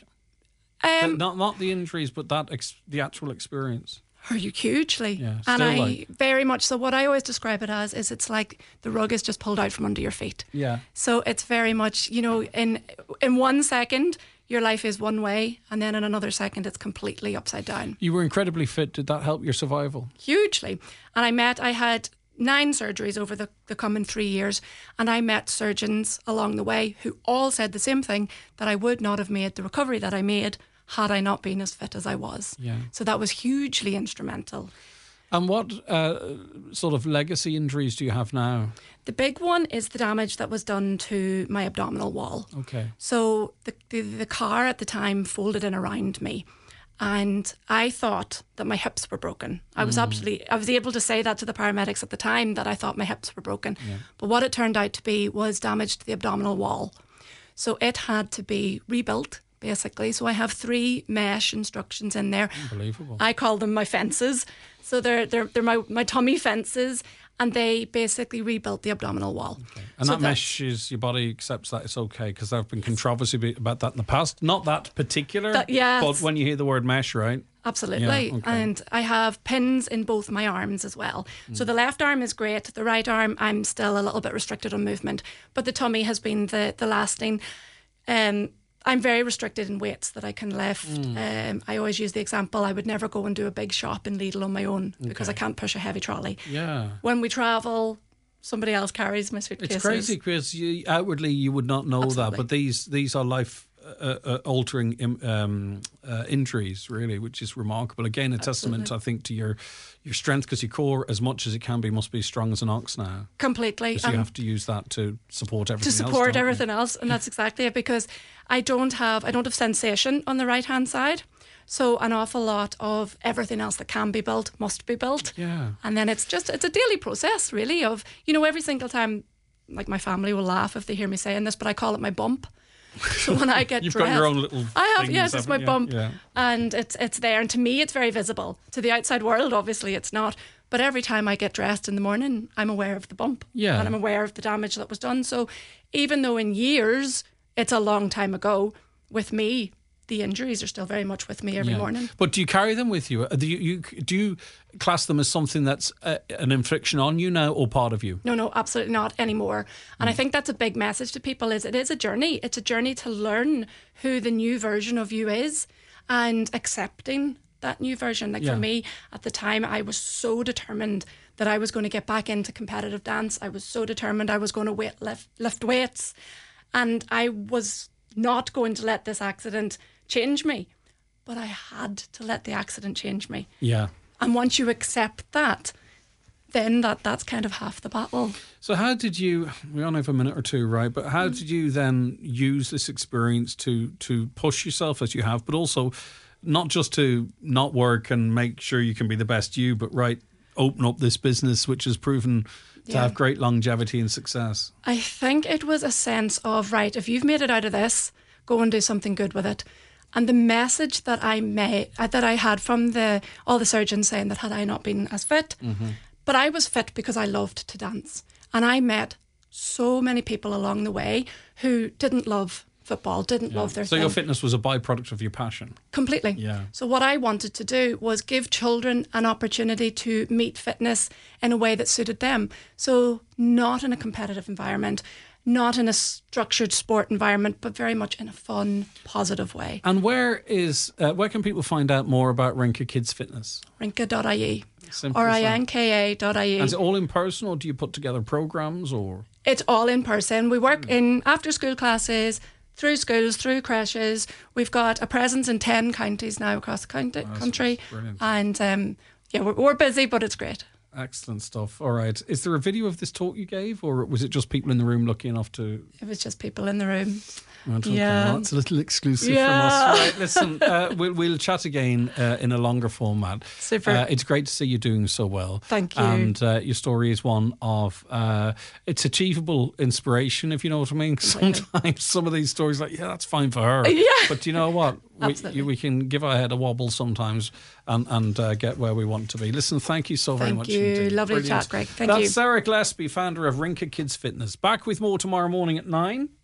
Not the injuries, but the actual experience. Hugely. Yeah, and very much so. What I always describe it as is it's like the rug is just pulled out from under your feet. Yeah. So it's very much, in 1 second, your life is one way, and then in another second, it's completely upside down. You were incredibly fit. Did that help your survival? Hugely. And I had 9 surgeries over the coming 3 years, and I met surgeons along the way who all said the same thing, that I would not have made the recovery that I made had I not been as fit as I was. Yeah. So that was hugely instrumental. And what sort of legacy injuries do you have now? The big one is the damage that was done to my abdominal wall. Okay. So the car at the time folded in around me, and I thought that my hips were broken. I was able to say that to the paramedics at the time, that I thought my hips were broken. Yeah. But what it turned out to be was damage to the abdominal wall. So it had to be rebuilt, basically. So I have 3 mesh instructions in there. Unbelievable. I call them my fences. So they're my tummy fences, and they basically rebuilt the abdominal wall. Okay. And so that mesh is, your body accepts that it's okay, because there have been controversy about that in the past. Not that particular, but when you hear the word mesh, right? Absolutely. Yeah, okay. And I have pins in both my arms as well. So the left arm is great. The right arm, I'm still a little bit restricted on movement. But the tummy has been the lasting. I'm very restricted in weights that I can lift. I always use the example, I would never go and do a big shop in Lidl on my own because I can't push a heavy trolley. Yeah. When we travel, somebody else carries my suitcases. It's crazy because outwardly you would not know that, but these are life altering injuries, really, which is remarkable. Again, a testament, I think, to your strength, because your core, as much as it can be, must be strong as an ox now. Completely. So you have to use that to support everything else. To support everything else, and that's exactly it, because I don't have sensation on the right hand side. So an awful lot of everything else that can be built must be built. Yeah. And then it's a daily process, really, of, every single time, like, my family will laugh if they hear me saying this, but I call it my bump. So when I get You've dressed, got your own little I have, things, yes, it's my bump. Yeah. And it's there. And to me, it's very visible. To the outside world, obviously, it's not. But every time I get dressed in the morning, I'm aware of the bump. Yeah. And I'm aware of the damage that was done. So even though in years, it's a long time ago, with me, the injuries are still very much with me every morning. But do you carry them with you? Do you class them as something that's an infliction on you now, or part of you? No, absolutely not anymore. And I think that's a big message to people, is it is a journey. It's a journey to learn who the new version of you is and accepting that new version. Like for me, at the time, I was so determined that I was going to get back into competitive dance. I was so determined I was going to lift weights. And I was not going to let this accident change me, but I had to let the accident change me. Yeah. And once you accept that, then that's kind of half the battle. So how did you, we only have a minute or two, right? But how did you then use this experience to push yourself as you have, but also not just to not work and make sure you can be the best you, but open up this business which has proven to have great longevity and success? I think it was a sense of, if you've made it out of this, go and do something good with it. And the message that I had from all the surgeons saying that had I not been as fit, but I was fit because I loved to dance. And I met so many people along the way who didn't love football, didn't love their thing. So your fitness was a byproduct of your passion? Completely. Yeah. So what I wanted to do was give children an opportunity to meet fitness in a way that suited them. So not in a competitive environment, not in a structured sport environment, but very much in a fun, positive way. And where can people find out more about Rinka Kids Fitness? Rinka.ie. RINKA.ie. And is it all in person, or do you put together programs, or? It's all in person. We work in after school classes, through schools, through creches. We've got a presence in 10 counties now across the country. Brilliant. And we're busy, but it's great. Excellent stuff. All right. Is there a video of this talk you gave, or was it just people in the room lucky enough to? It was just people in the room. Right, okay. Well, that's a little exclusive from us. Right, listen, we'll chat again in a longer format. Super. It's great to see you doing so well. Thank you. And your story is one of it's achievable inspiration, if you know what I mean. Sometimes some of these stories, that's fine for her. Yeah. But you know what? We can give our head a wobble sometimes and get where we want to be. Listen, thank you so very much. Thank you. Indeed. Lovely Brilliant. chat, Greg. Thank you. That's Sarah Gillespie, founder of Rinka Kids Fitness. Back with more tomorrow morning at 9.